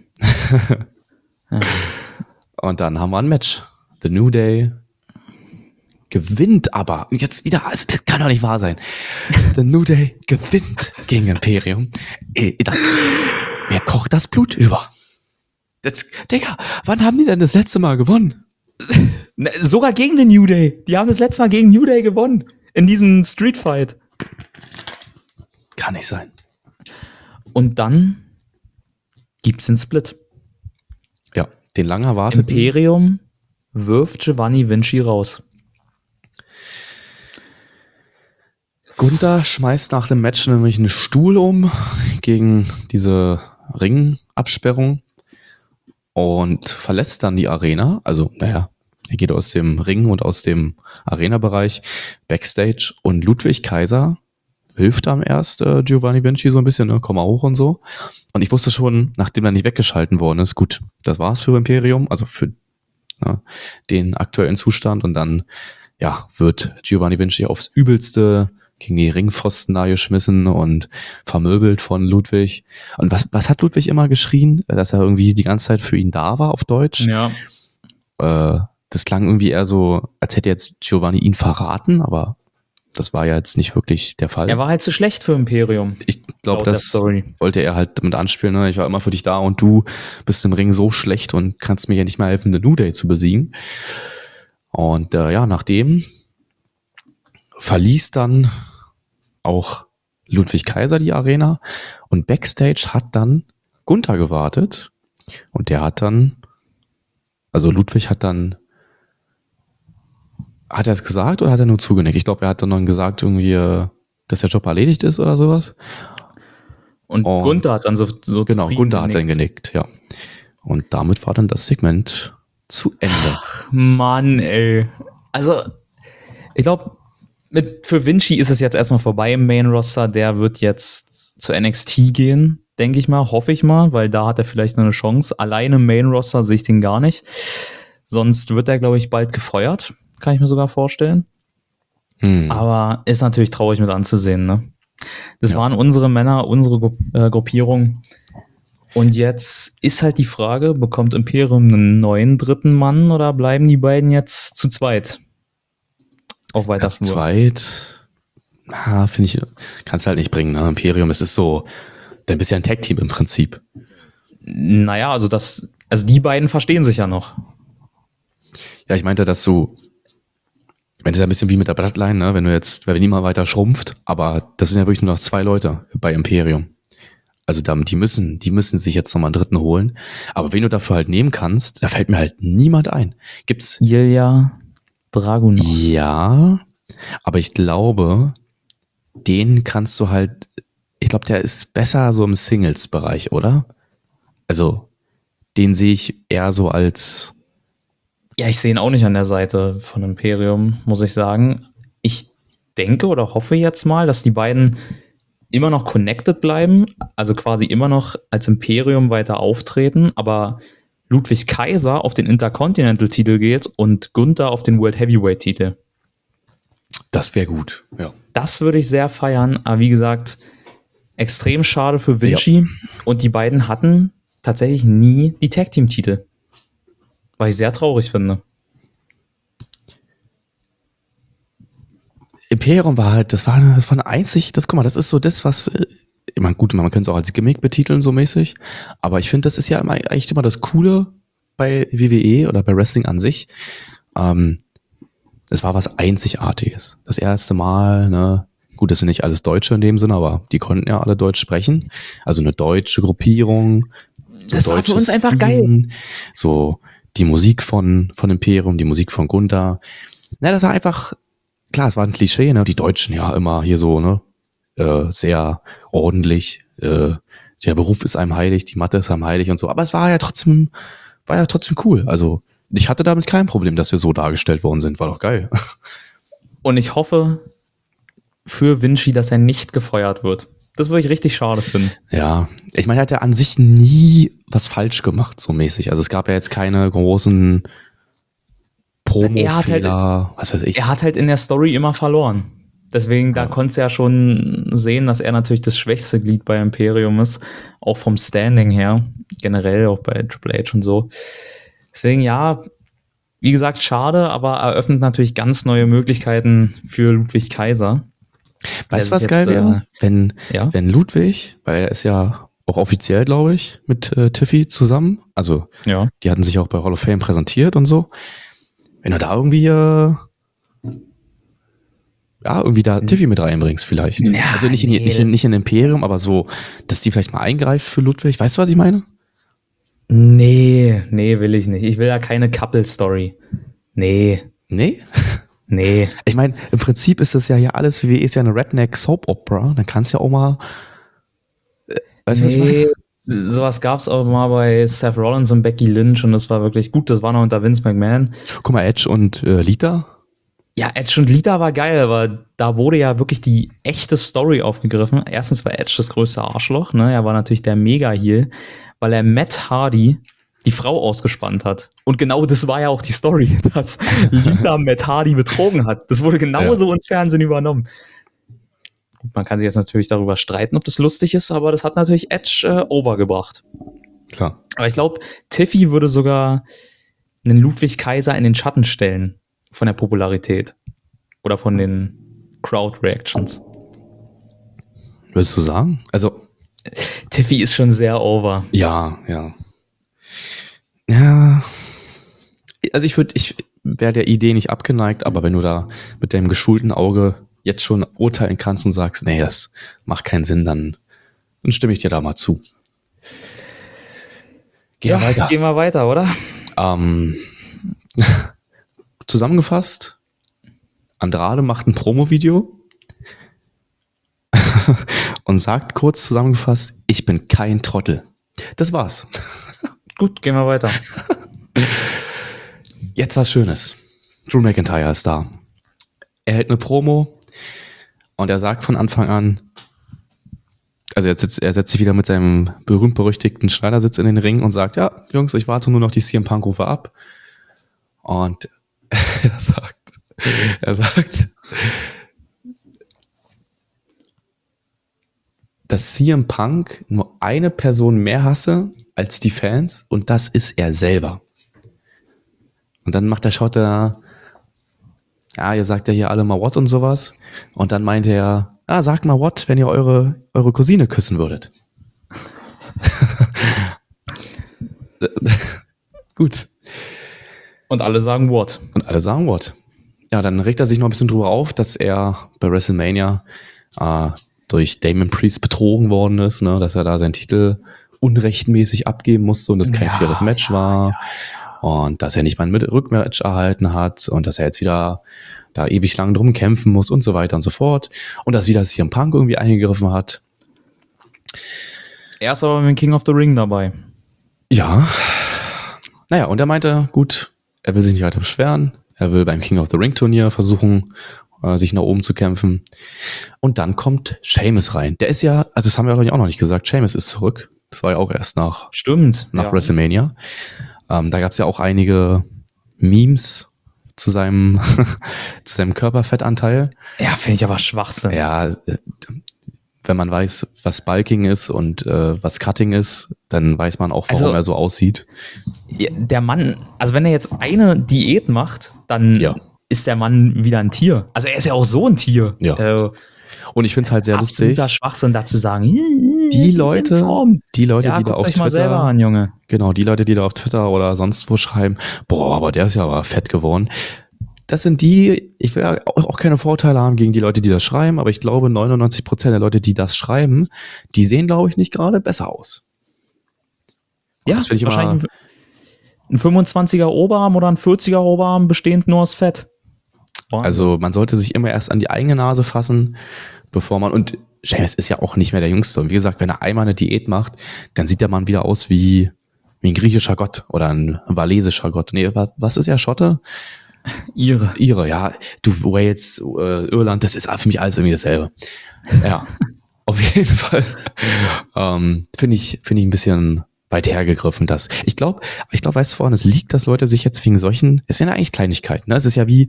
Und dann haben wir ein Match. The New Day gewinnt aber. Und jetzt wieder, also das kann doch nicht wahr sein. The New Day gewinnt gegen Imperium. Ey, da, mir kocht das Blut über. Das, Digga, wann haben die denn das letzte Mal gewonnen? Ne, sogar gegen den New Day. Die haben das letzte Mal gegen New Day gewonnen. In diesem Street Fight. Kann nicht sein. Und dann gibt's den Split. Ja, den lang erwarteten. Imperium wirft Giovanni Vinci raus. Gunther schmeißt nach dem Match nämlich einen Stuhl um gegen diese Ringabsperrung und verlässt dann die Arena. Also, naja, er geht aus dem Ring und aus dem Arena-Bereich Backstage und Ludwig Kaiser hilft dann erst äh, Giovanni Vinci so ein bisschen, ne, komm mal hoch und so. Und ich wusste schon, nachdem er nicht weggeschalten worden ist, gut, das war's für Imperium, also für ne, den aktuellen Zustand. Und dann, ja, wird Giovanni Vinci aufs Übelste gegen die Ringpfosten da geschmissen und vermöbelt von Ludwig. Und was, was hat Ludwig immer geschrien? Dass er irgendwie die ganze Zeit für ihn da war auf Deutsch. Ja. Äh, das klang irgendwie eher so, als hätte jetzt Giovanni ihn verraten, aber das war ja jetzt nicht wirklich der Fall. Er war halt zu schlecht für Imperium. Ich glaube, laut der das Story. wollte er halt damit anspielen. Ne? Ich war immer für dich da und du bist im Ring so schlecht und kannst mir ja nicht mal helfen, den New Day zu besiegen. Und äh, ja, nachdem verließ dann auch Ludwig Kaiser die Arena und Backstage hat dann Gunther gewartet und der hat dann, also Ludwig hat dann, hat er es gesagt oder hat er nur zugenickt? Ich glaube, er hat dann noch gesagt irgendwie, äh, dass der Job erledigt ist oder sowas. Und, Und Gunther hat dann so, so Genau, zufrieden Gunther hat dann genickt. genickt, ja. Und damit war dann das Segment zu Ende. Mann, ey. Also, ich glaube, mit für Vinci ist es jetzt erstmal vorbei im Main Roster. Der wird jetzt zu N X T gehen, denke ich mal, hoffe ich mal, weil da hat er vielleicht noch eine Chance. Alleine im Main Roster sehe ich den gar nicht. Sonst wird er, glaube ich, bald gefeuert. Kann ich mir sogar vorstellen. Hm. Aber ist natürlich traurig mit anzusehen, ne? Das Ja. waren unsere Männer, unsere Gru äh, Gruppierung. Und jetzt ist halt die Frage, bekommt Imperium einen neuen dritten Mann oder bleiben die beiden jetzt zu zweit? Auf weiter Das Flur. zweit, na, finde ich, kannst du halt nicht bringen, ne? Imperium, es ist so, dann bist du ja ein Tag-Team im Prinzip. Naja, also das, also die beiden verstehen sich ja noch. Ja, ich meinte, dass du, wenn es ja ein bisschen wie mit der Bloodline, ne, wenn du jetzt, wenn die mal weiter schrumpft, aber das sind ja wirklich nur noch zwei Leute bei Imperium. Also damit, die müssen, die müssen sich jetzt nochmal einen dritten holen. Aber wen du dafür halt nehmen kannst, da fällt mir halt niemand ein. Gibt's? Ilya Dragunov. Ja, aber ich glaube, den kannst du halt, ich glaube, der ist besser so im Singles-Bereich, oder? Also, den sehe ich eher so als Ja, ich sehe ihn auch nicht an der Seite von Imperium, muss ich sagen. Ich denke oder hoffe jetzt mal, dass die beiden immer noch connected bleiben, also quasi immer noch als Imperium weiter auftreten, aber Ludwig Kaiser auf den Intercontinental-Titel geht und Gunther auf den World Heavyweight-Titel. Das wäre gut, ja. Das würde ich sehr feiern, aber wie gesagt, extrem schade für Vinci. Ja. Und die beiden hatten tatsächlich nie die Tag-Team-Titel. Was ich sehr traurig finde. Imperium war halt, das war eine, das war eine einzig, das, guck mal, das ist so das, was, ich meine, gut, man könnte es auch als Gimmick betiteln, so mäßig, aber ich finde, das ist ja immer, eigentlich immer das Coole bei W W E oder bei Wrestling an sich. Ähm, es war was Einzigartiges. Das erste Mal, ne, gut, das sind nicht alles Deutsche in dem Sinne, aber die konnten ja alle Deutsch sprechen. Also eine deutsche Gruppierung. Das war für uns einfach geil. So die Musik von, von Imperium, die Musik von Gunther. Na, das war einfach, klar, es war ein Klischee, ne? Die Deutschen ja immer hier so, ne? Äh, sehr ordentlich. Äh, der Beruf ist einem heilig, die Mathe ist einem heilig und so. Aber es war ja trotzdem, war ja trotzdem cool. Also ich hatte damit kein Problem, dass wir so dargestellt worden sind. War doch geil. Und ich hoffe für Vinci, dass er nicht gefeuert wird. Das würde ich richtig schade finden. Ja, ich meine, er hat ja an sich nie was falsch gemacht, so mäßig. Also es gab ja jetzt keine großen Promo-Fehler, halt, was weiß ich. Er hat halt in der Story immer verloren. Deswegen, ja. Da konntest du ja schon sehen, dass er natürlich das schwächste Glied bei Imperium ist. Auch vom Standing her. Generell, auch bei Triple H und so. Deswegen, ja, wie gesagt, schade, aber eröffnet natürlich ganz neue Möglichkeiten für Ludwig Kaiser. Weißt du, was geil wäre? Äh, wenn, ja? wenn Ludwig, weil er ist ja auch offiziell, glaube ich, mit äh, Tiffy zusammen. Also, ja. Die hatten sich auch bei Hall of Fame präsentiert und so. Wenn du da irgendwie, äh, ja, irgendwie da Tiffy mit reinbringst vielleicht. Ja, also nicht, nee. in, nicht, in, nicht in Imperium, aber so, dass die vielleicht mal eingreift für Ludwig. Weißt du, was ich meine? Nee, nee, will ich nicht. Ich will da keine Couple-Story. Nee. Nee? Nee. Ich meine, im Prinzip ist das ja hier alles, wie ist ja eine Redneck-Soap-Opera. Dann kannst du ja auch mal, äh, weißt du, nee. was ich meine? Sowas gab es auch mal bei Seth Rollins und Becky Lynch und das war wirklich gut. Das war noch unter Vince McMahon. Guck mal, Edge und äh, Lita. Ja, Edge und Lita war geil, aber da wurde ja wirklich die echte Story aufgegriffen. Erstens war Edge das größte Arschloch, ne? Er war natürlich der Mega-Heel, weil er Matt Hardy die Frau ausgespannt hat. Und genau das war ja auch die Story, dass Lita Matt Hardy betrogen hat. Das wurde genauso ja. ins Fernsehen übernommen. Man kann sich jetzt natürlich darüber streiten, ob das lustig ist, aber das hat natürlich Edge äh, overgebracht. Klar. Aber ich glaube, Tiffy würde sogar einen Ludwig Kaiser in den Schatten stellen von der Popularität oder von den Crowd-Reactions. Würdest du sagen? Also Tiffy ist schon sehr over. Ja, ja. Ja. Also ich würde, ich wäre der Idee nicht abgeneigt, aber wenn du da mit deinem geschulten Auge jetzt schon urteilen kannst und sagst, nee, das macht keinen Sinn, dann, dann stimme ich dir da mal zu. Geh ja, weiter. Gehen wir weiter, oder? Ähm, zusammengefasst, Andrade macht ein Promo-Video und sagt kurz zusammengefasst, ich bin kein Trottel. Das war's. Gut, gehen wir weiter. Jetzt was Schönes. Drew McIntyre ist da. Er hält eine Promo und er sagt von Anfang an, also er setzt, er setzt sich wieder mit seinem berühmt-berüchtigten Schneidersitz in den Ring und sagt, ja, Jungs, ich warte nur noch die C M Punk-Rufe ab. Und er sagt, er sagt, dass C M Punk nur eine Person mehr hasse als die Fans und das ist er selber. Und dann macht er, schaut er, ja, ihr sagt ja hier alle mal what und sowas. Und dann meinte er, ah, sagt mal what, wenn ihr eure, eure Cousine küssen würdet. Gut. Und alle sagen what. Und alle sagen what. Ja, dann regt er sich noch ein bisschen drüber auf, dass er bei WrestleMania äh, durch Damon Priest betrogen worden ist, ne, dass er da seinen Titel unrechtmäßig abgeben musste und das kein ja, faires Match ja, war. Ja, ja. Und dass er nicht mal ein Rückmatch erhalten hat und dass er jetzt wieder da ewig lang drum kämpfen muss und so weiter und so fort. Und dass wieder C M Punk irgendwie eingegriffen hat. Er ist aber mit King of the Ring dabei. Ja. Naja, und er meinte, gut, er will sich nicht weiter beschweren. Er will beim King of the Ring Turnier versuchen, äh, sich nach oben zu kämpfen. Und dann kommt Sheamus rein. Der ist ja, also das haben wir auch noch nicht gesagt, Sheamus ist zurück. Das war ja auch erst nach, Stimmt. nach ja. WrestleMania. Ähm, da gab es ja auch einige Memes zu seinem, zu seinem Körperfettanteil. Ja, finde ich aber Schwachsinn. Ja, äh, wenn man weiß, was Bulking ist und äh, was Cutting ist, dann weiß man auch, warum Also, er so aussieht. Ja, der Mann, also wenn er jetzt eine Diät macht, dann Ja. ist der Mann wieder ein Tier. Also er ist ja auch so ein Tier. Ja. Äh, Und ich finde es halt sehr lustig. absoluter Schwachsinn, da zu sagen, Die Leute, die Leute, ja, die da guckt auf euch mal selber Twitter, an, Junge. genau, die Leute, die da auf Twitter oder sonst wo schreiben, boah, aber der ist ja aber fett geworden. Das sind die, ich will ja auch auch keine Vorteile haben gegen die Leute, die das schreiben, aber ich glaube, neunundneunzig Prozent der Leute, die das schreiben, die sehen, glaube ich, nicht gerade besser aus. Und Ja, das finde ich immer, wahrscheinlich ein, ein fünfundzwanziger Oberarm oder ein vierziger Oberarm bestehend nur aus Fett. Boah. also man sollte sich immer erst an die eigene Nase fassen, bevor man, und Sheamus ist ja auch nicht mehr der Jüngste. Und wie gesagt, wenn er einmal eine Diät macht, dann sieht der Mann wieder aus wie, wie ein griechischer Gott oder ein walesischer Gott. Nee, wa- was ist er, Schotte? ihre. Ihre, ja. Du, Wales, äh, Irland, das ist für mich alles irgendwie dasselbe. Ja, auf jeden Fall. ähm, Finde ich, finde ich ein bisschen weit hergegriffen, das. Ich glaube, ich glaube, weißt du, woran es liegt, dass Leute sich jetzt wegen solchen, es sind ja eigentlich Kleinigkeiten, ne? Es ist ja wie,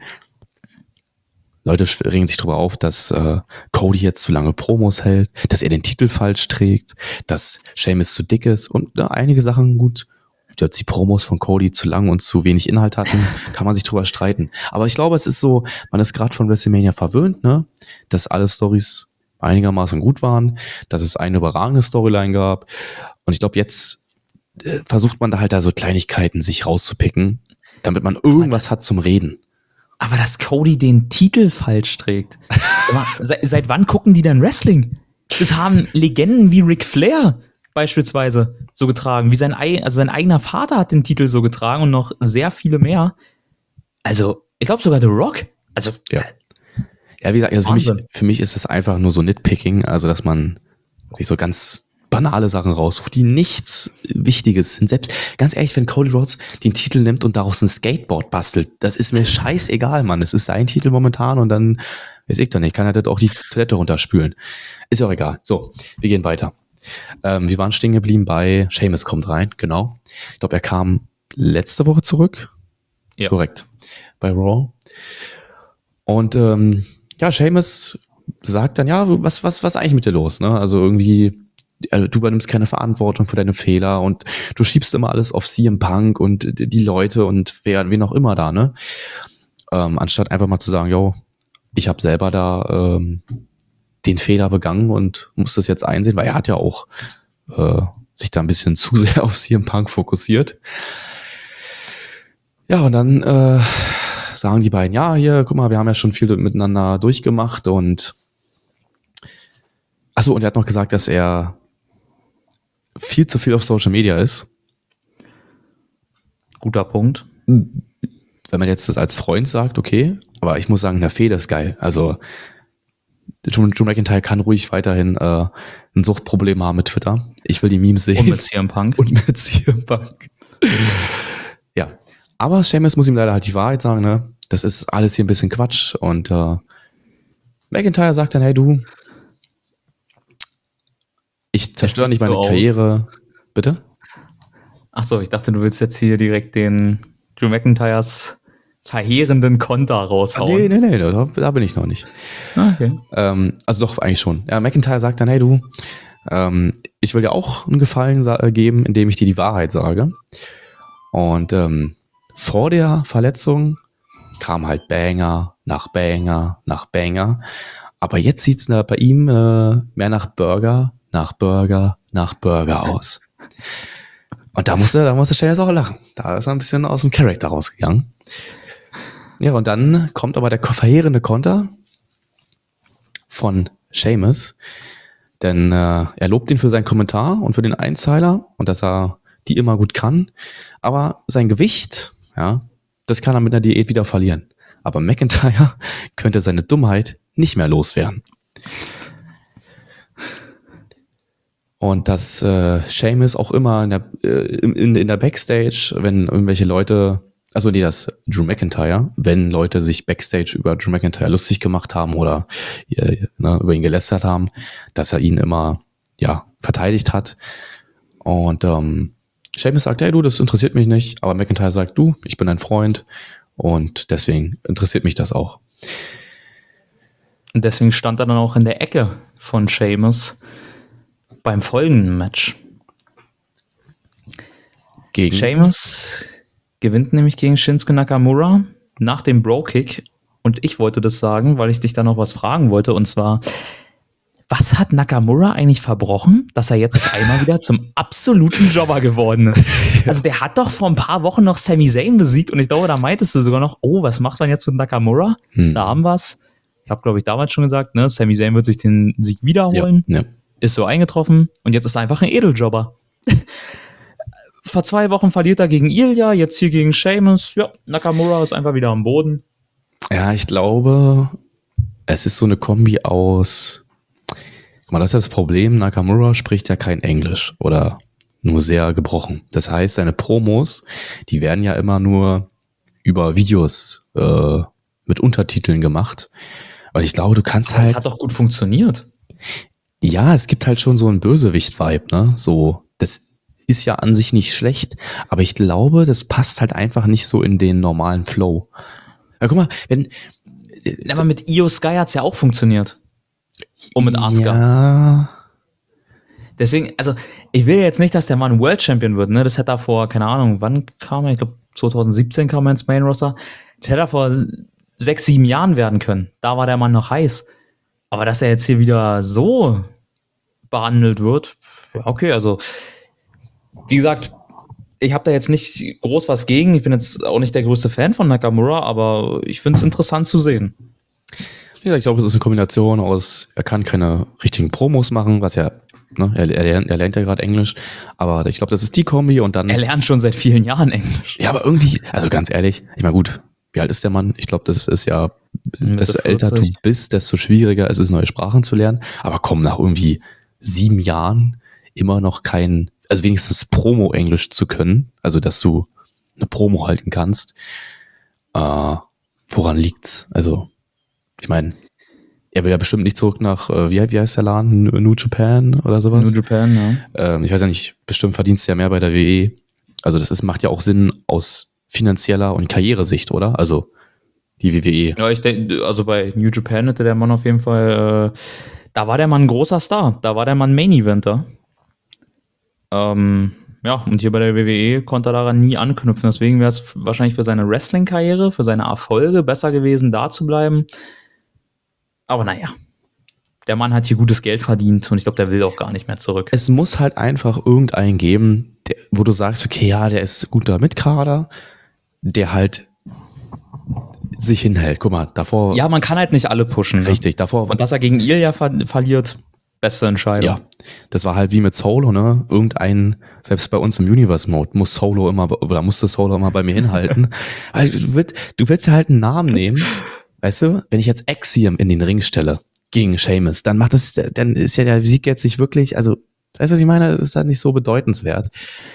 Leute sch- regen sich darüber auf, dass äh, Cody jetzt zu lange Promos hält, dass er den Titel falsch trägt, dass Sheamus zu dick ist und äh, einige Sachen gut. Dass die Promos von Cody zu lang und zu wenig Inhalt hatten, kann man sich drüber streiten. Aber ich glaube, es ist so, man ist gerade von WrestleMania verwöhnt, ne, dass alle Storys einigermaßen gut waren, dass es eine überragende Storyline gab. Und ich glaube, jetzt äh, versucht man da halt da so Kleinigkeiten sich rauszupicken, damit man irgendwas hat zum Reden. Aber dass Cody den Titel falsch trägt. Sag mal, seit, seit wann gucken die denn Wrestling? Das haben Legenden wie Ric Flair beispielsweise so getragen, wie sein, ei- also sein eigener Vater hat den Titel so getragen und noch sehr viele mehr. Also, ich glaube sogar The Rock. Also, Ja. Ja, wie gesagt, also für mich, Wahnsinn. für mich ist es einfach nur so Nitpicking, also dass man sich so ganz banale Sachen raussucht, die nichts Wichtiges sind. Selbst, ganz ehrlich, wenn Cody Rhodes den Titel nimmt und daraus ein Skateboard bastelt, das ist mir scheißegal, Mann. Es ist sein Titel momentan und dann, weiß ich doch nicht, kann er das auch die Toilette runterspülen. Ist ja auch egal. So, wir gehen weiter. Ähm, wir waren stehen geblieben bei Sheamus kommt rein, genau. Ich glaube, er kam letzte Woche zurück. Ja. Korrekt. Bei Raw. Und ähm, ja, Sheamus sagt dann, ja, was, was, was ist eigentlich mit dir los? Ne? Also irgendwie, also du übernimmst keine Verantwortung für deine Fehler und du schiebst immer alles auf C M Punk und die Leute und wer, wen auch immer da, ne? Ähm, anstatt einfach mal zu sagen, yo, ich habe selber da ähm, den Fehler begangen und muss das jetzt einsehen, weil er hat ja auch äh, sich da ein bisschen zu sehr auf C M Punk fokussiert. Ja, und dann äh, sagen die beiden, ja, hier, guck mal, wir haben ja schon viel miteinander durchgemacht und achso, und er hat noch gesagt, dass er viel zu viel auf Social Media ist. guter Punkt. Wenn man jetzt das als Freund sagt, okay, aber ich muss sagen, der Fehler ist geil. Also Drew, Drew McIntyre kann ruhig weiterhin äh, ein Suchtproblem haben mit Twitter. Ich will die Memes sehen. Und mit C M Punk. Und mit C M Punk. Ja. Aber Sheamus muss ihm leider halt die Wahrheit sagen, ne? Das ist alles hier ein bisschen Quatsch. Und äh, McIntyre sagt dann, hey du, ich zerstöre nicht sieht meine so aus. Karriere. Bitte? Ach so, ich dachte, du willst jetzt hier direkt den Drew McIntyres verheerenden Konter raushauen. Nee, nee, nee, da, da bin ich noch nicht. Ah, okay. Ähm, also doch, eigentlich schon. Ja, McIntyre sagt dann, hey du, ähm, ich will dir auch einen Gefallen sa- geben, indem ich dir die Wahrheit sage. Und ähm, vor der Verletzung kam halt Banger nach Banger nach Banger. Aber jetzt sieht's da bei ihm äh, mehr nach Burger, nach Burger, nach Burger aus. Und da musste, da musste Sheamus auch lachen. Da ist er ein bisschen aus dem Charakter rausgegangen. Ja, und dann kommt aber der ko- verheerende Konter von Sheamus. Denn äh, er lobt ihn für seinen Kommentar und für den Einzeiler und dass er die immer gut kann. Aber sein Gewicht, ja, das kann er mit einer Diät wieder verlieren. Aber McIntyre könnte seine Dummheit nicht mehr loswerden. Und dass äh, Sheamus auch immer in der, äh, in, in der Backstage, wenn irgendwelche Leute Also nee, das Drew McIntyre, wenn Leute sich Backstage über Drew McIntyre lustig gemacht haben oder äh, ne, über ihn gelästert haben, dass er ihn immer ja verteidigt hat. Und ähm, Sheamus sagt, hey du, das interessiert mich nicht, aber McIntyre sagt, du, ich bin ein Freund und deswegen interessiert mich das auch. Und deswegen stand er dann auch in der Ecke von Sheamus beim folgenden Match. Gegen Sheamus gewinnt nämlich gegen Shinsuke Nakamura nach dem Bro-Kick. Und ich wollte das sagen, weil ich dich da noch was fragen wollte. Und zwar, was hat Nakamura eigentlich verbrochen, dass er jetzt auf einmal wieder zum absoluten Jobber geworden ist? Also der hat doch vor ein paar Wochen noch Sami Zayn besiegt. Und ich glaube, da meintest du sogar noch, oh, was macht man jetzt mit Nakamura? Hm. Da haben wir's. Ich habe, glaube ich, damals schon gesagt, ne, Sami Zayn wird sich den Sieg wiederholen. Ja, ja. Ist so eingetroffen. Und jetzt ist er einfach ein Edeljobber. Vor zwei Wochen verliert er gegen Ilya, jetzt hier gegen Sheamus. Ja, Nakamura ist einfach wieder am Boden. Ja, ich glaube, es ist so eine Kombi aus. Guck mal, das ist das Problem. Nakamura spricht ja kein Englisch oder nur sehr gebrochen. Das heißt, seine Promos, die werden ja immer nur über Videos äh, mit Untertiteln gemacht. Und ich glaube, du kannst halt. Das hat doch gut funktioniert. Ja, es gibt halt schon so einen Bösewicht-Vibe, ne? So, das ist ja an sich nicht schlecht, aber ich glaube, das passt halt einfach nicht so in den normalen Flow. Ja, guck mal, wenn. Ja, aber mit Io Sky hat's ja auch funktioniert. Und mit Asuka. Ja. Deswegen, also, ich will jetzt nicht, dass der Mann World Champion wird, ne? Das hätte er vor, keine Ahnung, wann kam er? Ich glaube, zwanzig siebzehn kam er ins Main Roster. Das hätte er vor sechs, sieben Jahren werden können. Da war der Mann noch heiß. Aber dass er jetzt hier wieder so behandelt wird, ja, okay, also, wie gesagt, ich habe da jetzt nicht groß was gegen. Ich bin jetzt auch nicht der größte Fan von Nakamura, aber ich finde es interessant zu sehen. Ja, ich glaube, es ist eine Kombination aus, er kann keine richtigen Promos machen, was ja, ne, er, er, lernt, er lernt ja gerade Englisch, aber ich glaube, das ist die Kombi und dann... Er lernt schon seit vielen Jahren Englisch. Ja, aber irgendwie, also ganz ehrlich, ich meine, gut, wie alt ist der Mann? Ich glaube, das ist ja, desto älter du bist, desto schwieriger ist es, neue Sprachen zu lernen, aber komm, nach irgendwie sieben Jahren immer noch kein... also wenigstens Promo-Englisch zu können, also dass du eine Promo halten kannst, äh, woran liegt's? Also, ich meine, er will ja bestimmt nicht zurück nach, äh, wie, wie heißt der Laden? New Japan oder sowas? New Japan, ja. Ähm, ich weiß ja nicht, bestimmt verdienst du ja mehr bei der W E. Also das ist, macht ja auch Sinn aus finanzieller und Karrieresicht, oder? Also die W W E. Ja, ich denke, also bei New Japan hätte der Mann auf jeden Fall, äh, da war der Mann ein großer Star, da war der Mann Main-Eventer. Ähm, ja, und hier bei der W W E konnte er daran nie anknüpfen. Deswegen wäre es wahrscheinlich für seine Wrestling-Karriere, für seine Erfolge besser gewesen, da zu bleiben. Aber naja, der Mann hat hier gutes Geld verdient und ich glaube, der will auch gar nicht mehr zurück. Es muss halt einfach irgendeinen geben, der, wo du sagst, okay, ja, der ist guter Mitkader, der halt sich hinhält. Guck mal, davor... Ja, man kann halt nicht alle pushen. Richtig, ne? davor... Und dass er gegen Ilya ver- verliert... Beste Entscheidung. Ja, das war halt wie mit Solo, ne? Irgendein, selbst bei uns im Universe-Mode, muss Solo immer, oder musste Solo immer bei mir hinhalten. Weil du willst, du willst ja halt einen Namen nehmen, weißt du? Wenn ich jetzt Axiom in den Ring stelle gegen Sheamus, dann macht das, dann ist ja der Sieg jetzt nicht wirklich, also, weißt du, was ich meine? Das ist halt nicht so bedeutenswert.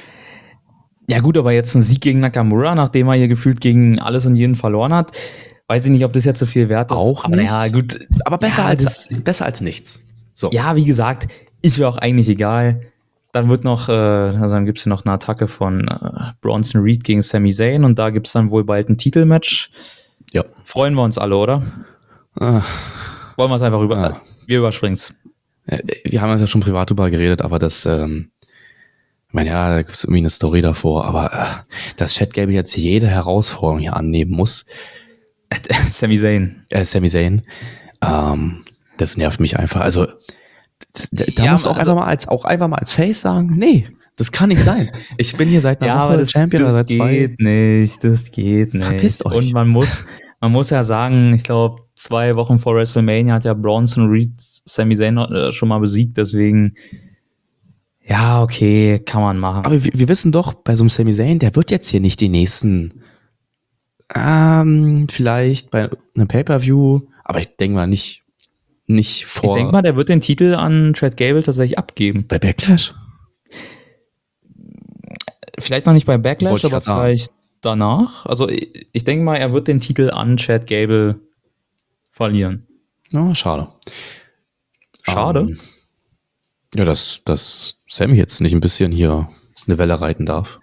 Ja gut, aber jetzt ein Sieg gegen Nakamura, nachdem er hier gefühlt gegen alles und jeden verloren hat, weiß ich nicht, ob das jetzt so viel wert ist. Auch aber nicht. Ja, gut. Aber besser, Ja, als, das, besser als nichts. So. Ja, wie gesagt, ist mir auch eigentlich egal. Dann wird noch, äh, also dann gibt es hier noch eine Attacke von äh, Bronson Reed gegen Sami Zayn und da gibt es dann wohl bald ein Titelmatch. Ja. Freuen wir uns alle, oder? Ah. Wollen wir es einfach über... Ah. Wir überspringen's. Wir haben ja schon privat drüber geredet, aber das, ähm, ich meine, ja, da gibt es irgendwie eine Story davor, aber äh, dass Chad Gable jetzt jede Herausforderung hier annehmen muss. Sami Zayn. Äh, Sami Zayn. Ähm, das nervt mich einfach. Also da, da ja, musst du auch, also, einfach mal als, auch einfach mal als Face sagen, nee, das kann nicht sein. Ich bin hier seit einer ja, Woche aber das, Champion das oder seit zwei. geht nicht, das geht nicht. Verpisst euch. Und man muss, man muss ja sagen, ich glaube, zwei Wochen vor WrestleMania hat ja Bronson Reed Sami Zayn äh, schon mal besiegt, deswegen ja, okay, kann man machen. Aber wir, wir wissen doch, bei so einem Sami Zayn, der wird jetzt hier nicht die nächsten ähm, vielleicht bei einem Pay-Per-View, aber ich denke mal nicht nicht vor... Ich denke mal, der wird den Titel an Chad Gable tatsächlich abgeben. Bei Backlash? Vielleicht noch nicht bei Backlash, Wollte ich aber grad sagen. vielleicht danach, also ich, ich denke mal, er wird den Titel an Chad Gable verlieren. Ja, schade. Schade? Ähm, ja, dass, dass Sammy jetzt nicht ein bisschen hier eine Welle reiten darf.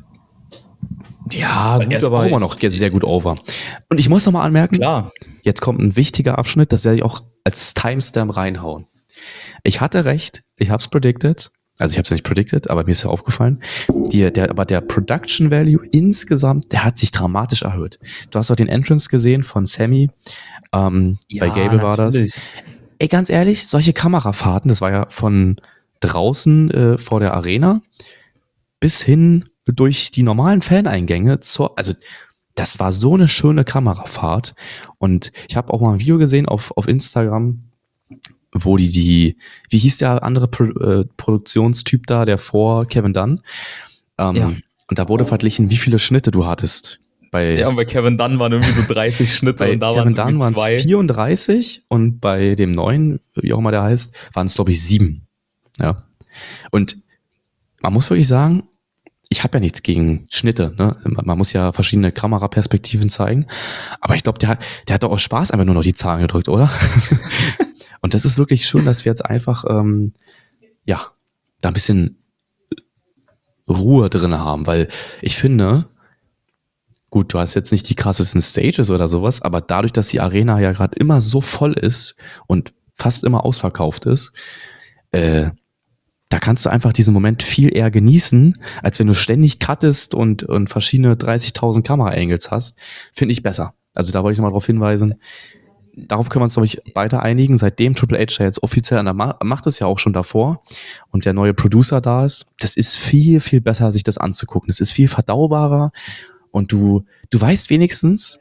Ja, Gut, er ist aber auch immer noch sehr gut over. Und ich muss noch mal anmerken, klar. Jetzt kommt ein wichtiger Abschnitt, das werde ich auch als Timestamp reinhauen. Ich hatte recht, ich habe es predicted, also ich habe es ja nicht predicted, aber mir ist ja aufgefallen, die, der, aber der Production Value insgesamt, der hat sich dramatisch erhöht. Du hast auch den Entrance gesehen von Sammy, ähm, Ja, bei Gable war das. natürlich. Ey, ganz ehrlich, solche Kamerafahrten, das war ja von draußen äh, vor der Arena bis hin durch die normalen Faneingänge zur, also das war so eine schöne Kamerafahrt. Und ich habe auch mal ein Video gesehen auf, auf Instagram, wo die, die, wie hieß der andere Pro, äh, Produktionstyp da, der vor Kevin Dunn? Ähm, Ja. Und da wurde verglichen, wie viele Schnitte du hattest. Bei, Ja, und bei Kevin Dunn waren irgendwie so dreißig Schnitte bei und da Kevin waren Dunn es waren zwei. es vierunddreißig und bei dem neuen, wie auch immer der heißt, waren es, glaube ich, sieben. Ja. Und man muss wirklich sagen, ich habe ja nichts gegen Schnitte, ne? Man muss ja verschiedene Kameraperspektiven zeigen. Aber ich glaube, der, der hat doch auch Spaß, einfach nur noch die Zahlen gedrückt, oder? Und das ist wirklich schön, dass wir jetzt einfach, ähm, ja, da ein bisschen Ruhe drin haben, weil ich finde, gut, du hast jetzt nicht die krassesten Stages oder sowas, aber dadurch, dass die Arena ja gerade immer so voll ist und fast immer ausverkauft ist, äh, da kannst du einfach diesen Moment viel eher genießen, als wenn du ständig cuttest und, und verschiedene dreißigtausend Kamera-Angles hast. Finde ich besser. Also da wollte ich nochmal darauf hinweisen. Darauf können wir uns, glaube ich, beide einigen. Seitdem Triple H da jetzt offiziell an der Ma- macht es ja auch schon davor und der neue Producer da ist, das ist viel, viel besser, sich das anzugucken. Das ist viel verdaubarer und du, du weißt wenigstens,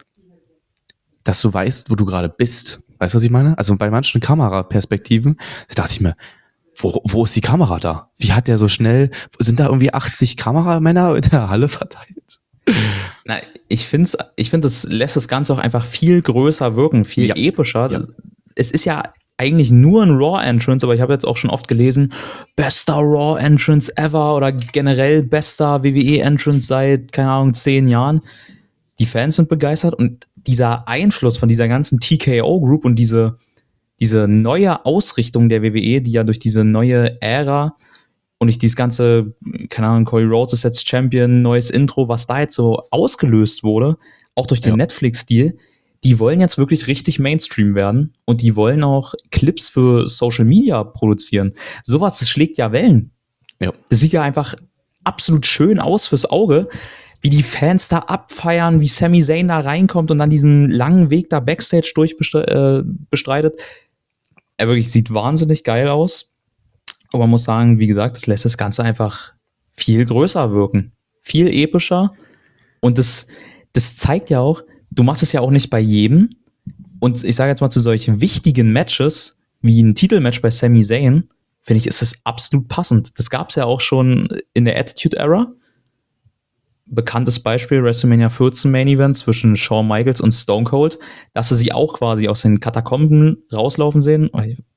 dass du weißt, wo du gerade bist. Weißt du, was ich meine? Also bei manchen Kameraperspektiven, da dachte ich mir, Wo, wo ist die Kamera da? Wie hat der so schnell, sind da irgendwie achtzig Kameramänner in der Halle verteilt? Na, ich finde, ich find, das lässt das Ganze auch einfach viel größer wirken, viel Ja. epischer. Ja. Es ist ja eigentlich nur ein Raw-Entrance, aber ich habe jetzt auch schon oft gelesen, bester Raw-Entrance ever oder generell bester W W E-Entrance seit, keine Ahnung, zehn Jahren. Die Fans sind begeistert und dieser Einfluss von dieser ganzen T K O-Group und diese diese neue Ausrichtung der W W E, die ja durch diese neue Ära und durch dieses ganze, keine Ahnung, Cody Rhodes ist jetzt Champion, neues Intro, was da jetzt so ausgelöst wurde, auch durch den Ja. Netflix-Deal, die wollen jetzt wirklich richtig Mainstream werden und die wollen auch Clips für Social Media produzieren. Sowas, das schlägt ja Wellen. Ja. Das sieht ja einfach absolut schön aus fürs Auge, wie die Fans da abfeiern, wie Sami Zayn da reinkommt und dann diesen langen Weg da Backstage durchbestreitet. Er wirklich sieht wahnsinnig geil aus. Aber man muss sagen, wie gesagt, das lässt das Ganze einfach viel größer wirken. Viel epischer. Und das, das zeigt ja auch, du machst es ja auch nicht bei jedem. Und ich sage jetzt mal zu solchen wichtigen Matches, wie ein Titelmatch bei Sami Zayn, finde ich, ist das absolut passend. Das gab es ja auch schon in der Attitude Era. Bekanntes Beispiel, WrestleMania vierzehn Main Event zwischen Shawn Michaels und Stone Cold, dass sie sie auch quasi aus den Katakomben rauslaufen sehen.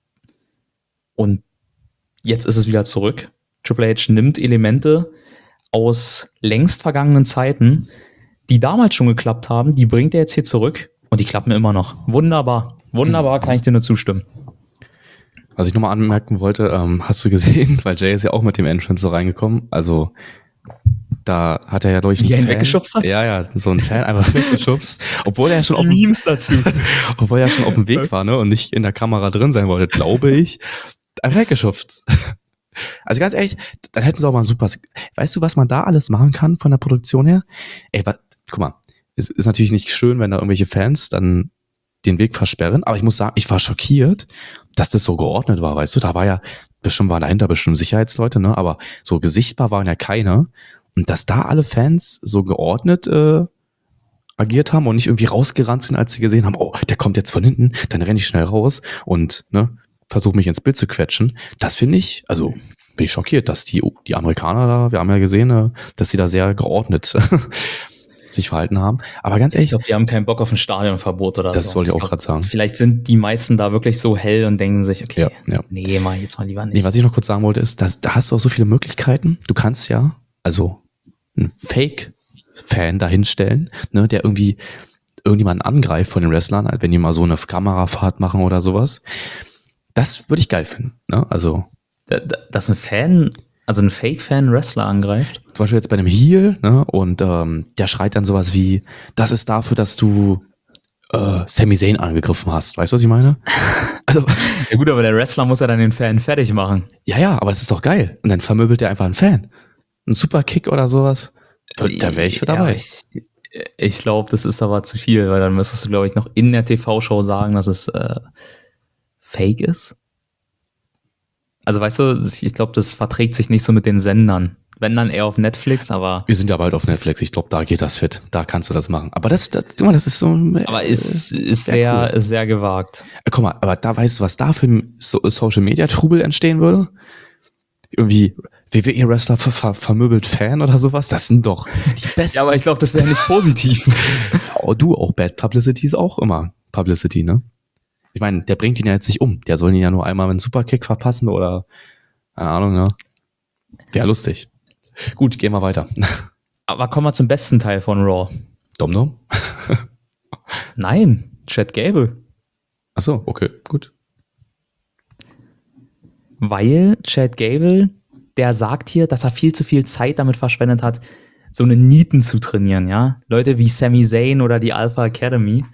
Und jetzt ist es wieder zurück. Triple H nimmt Elemente aus längst vergangenen Zeiten, die damals schon geklappt haben, die bringt er jetzt hier zurück und die klappen immer noch. Wunderbar. Wunderbar, kann ich dir nur zustimmen. Was ich nochmal anmerken wollte, ähm, hast du gesehen, weil Jay ist ja auch mit dem Entrance so reingekommen, also da hat er ja durch Wie er ihn weggeschubst hat? Ja, ja, so ein Fan einfach weggeschubst, obwohl er ja schon auf dem, Memes dazu. obwohl er ja schon auf dem Weg war, ne, und nicht in der Kamera drin sein wollte, glaube ich, einfach weggeschubst. Also ganz ehrlich, dann hätten sie auch mal ein super, weißt du, was man da alles machen kann von der Produktion her? Ey, wa, guck mal, es ist natürlich nicht schön, wenn da irgendwelche Fans dann den Weg versperren, aber ich muss sagen, ich war schockiert, dass das so geordnet war, weißt du, da war ja, bestimmt waren dahinter bestimmt Sicherheitsleute, ne, aber so gesichtbar waren ja keine. Und dass da alle Fans so geordnet äh, agiert haben und nicht irgendwie rausgerannt sind, als sie gesehen haben, oh, der kommt jetzt von hinten, dann renne ich schnell raus und ne, versuche mich ins Bild zu quetschen. Das finde ich, also bin ich schockiert, dass die, die Amerikaner da, wir haben ja gesehen, äh, dass sie da sehr geordnet sich verhalten haben. Aber ganz ehrlich, Ich glaube, die haben keinen Bock auf ein Stadionverbot oder das so. wollte ich auch glaub, gerade sagen. Vielleicht sind die meisten da wirklich so hell und denken sich, okay, Ja, ja. nee, mach jetzt mal lieber nicht. Nee, was ich noch kurz sagen wollte, ist, dass, da hast du auch so viele Möglichkeiten. Du kannst ja, also ein Fake Fan dahinstellen, ne, der irgendwie irgendjemanden angreift von den Wrestlern, wenn die mal so eine Kamerafahrt machen oder sowas. Das würde ich geil finden. Ne? Also, dass ein Fan, also ein Fake-Fan Wrestler angreift? Zum Beispiel jetzt bei einem Heel, ne, und ähm, der schreit dann sowas wie, das ist dafür, dass du äh, Sami Zayn angegriffen hast. Weißt du, was ich meine? Also, ja gut, aber der Wrestler muss ja dann den Fan fertig machen. Ja, ja, aber das ist doch geil. Und dann vermöbelt der einfach einen Fan. Ein Superkick oder sowas. Da wäre ich für dabei. Ja, ich ich glaube, das ist aber zu viel, weil dann müsstest du, glaube ich, noch in der T V-Show sagen, dass es äh, fake ist. Also weißt du, ich glaube, das verträgt sich nicht so mit den Sendern. Wenn dann eher auf Netflix, aber... Wir sind ja bald auf Netflix, ich glaube, da geht das fit. Da kannst du das machen. Aber das, das, das ist so... Aber ist, ist sehr, cool. sehr gewagt. Guck mal, aber da weißt du, was da für ein so Social-Media-Trubel entstehen würde? Irgendwie... W W E-Wrestler ver ver vermöbelt Fan oder sowas, das sind doch die besten. Ja, aber ich glaube, das wäre nicht positiv. Oh, du, auch Bad Publicity ist auch immer Publicity, ne? Ich meine, der bringt ihn ja jetzt nicht um. Der soll ihn ja nur einmal mit einem Superkick verpassen oder, keine Ahnung, ne? Wäre lustig. Gut, gehen wir weiter. Aber kommen wir zum besten Teil von Raw. Dom-Dom? Nein, Chad Gable. Ach so, okay, gut. Weil Chad Gable... der sagt hier, dass er viel zu viel Zeit damit verschwendet hat, so eine Nieten zu trainieren, ja. Leute wie Sami Zayn oder die Alpha Academy.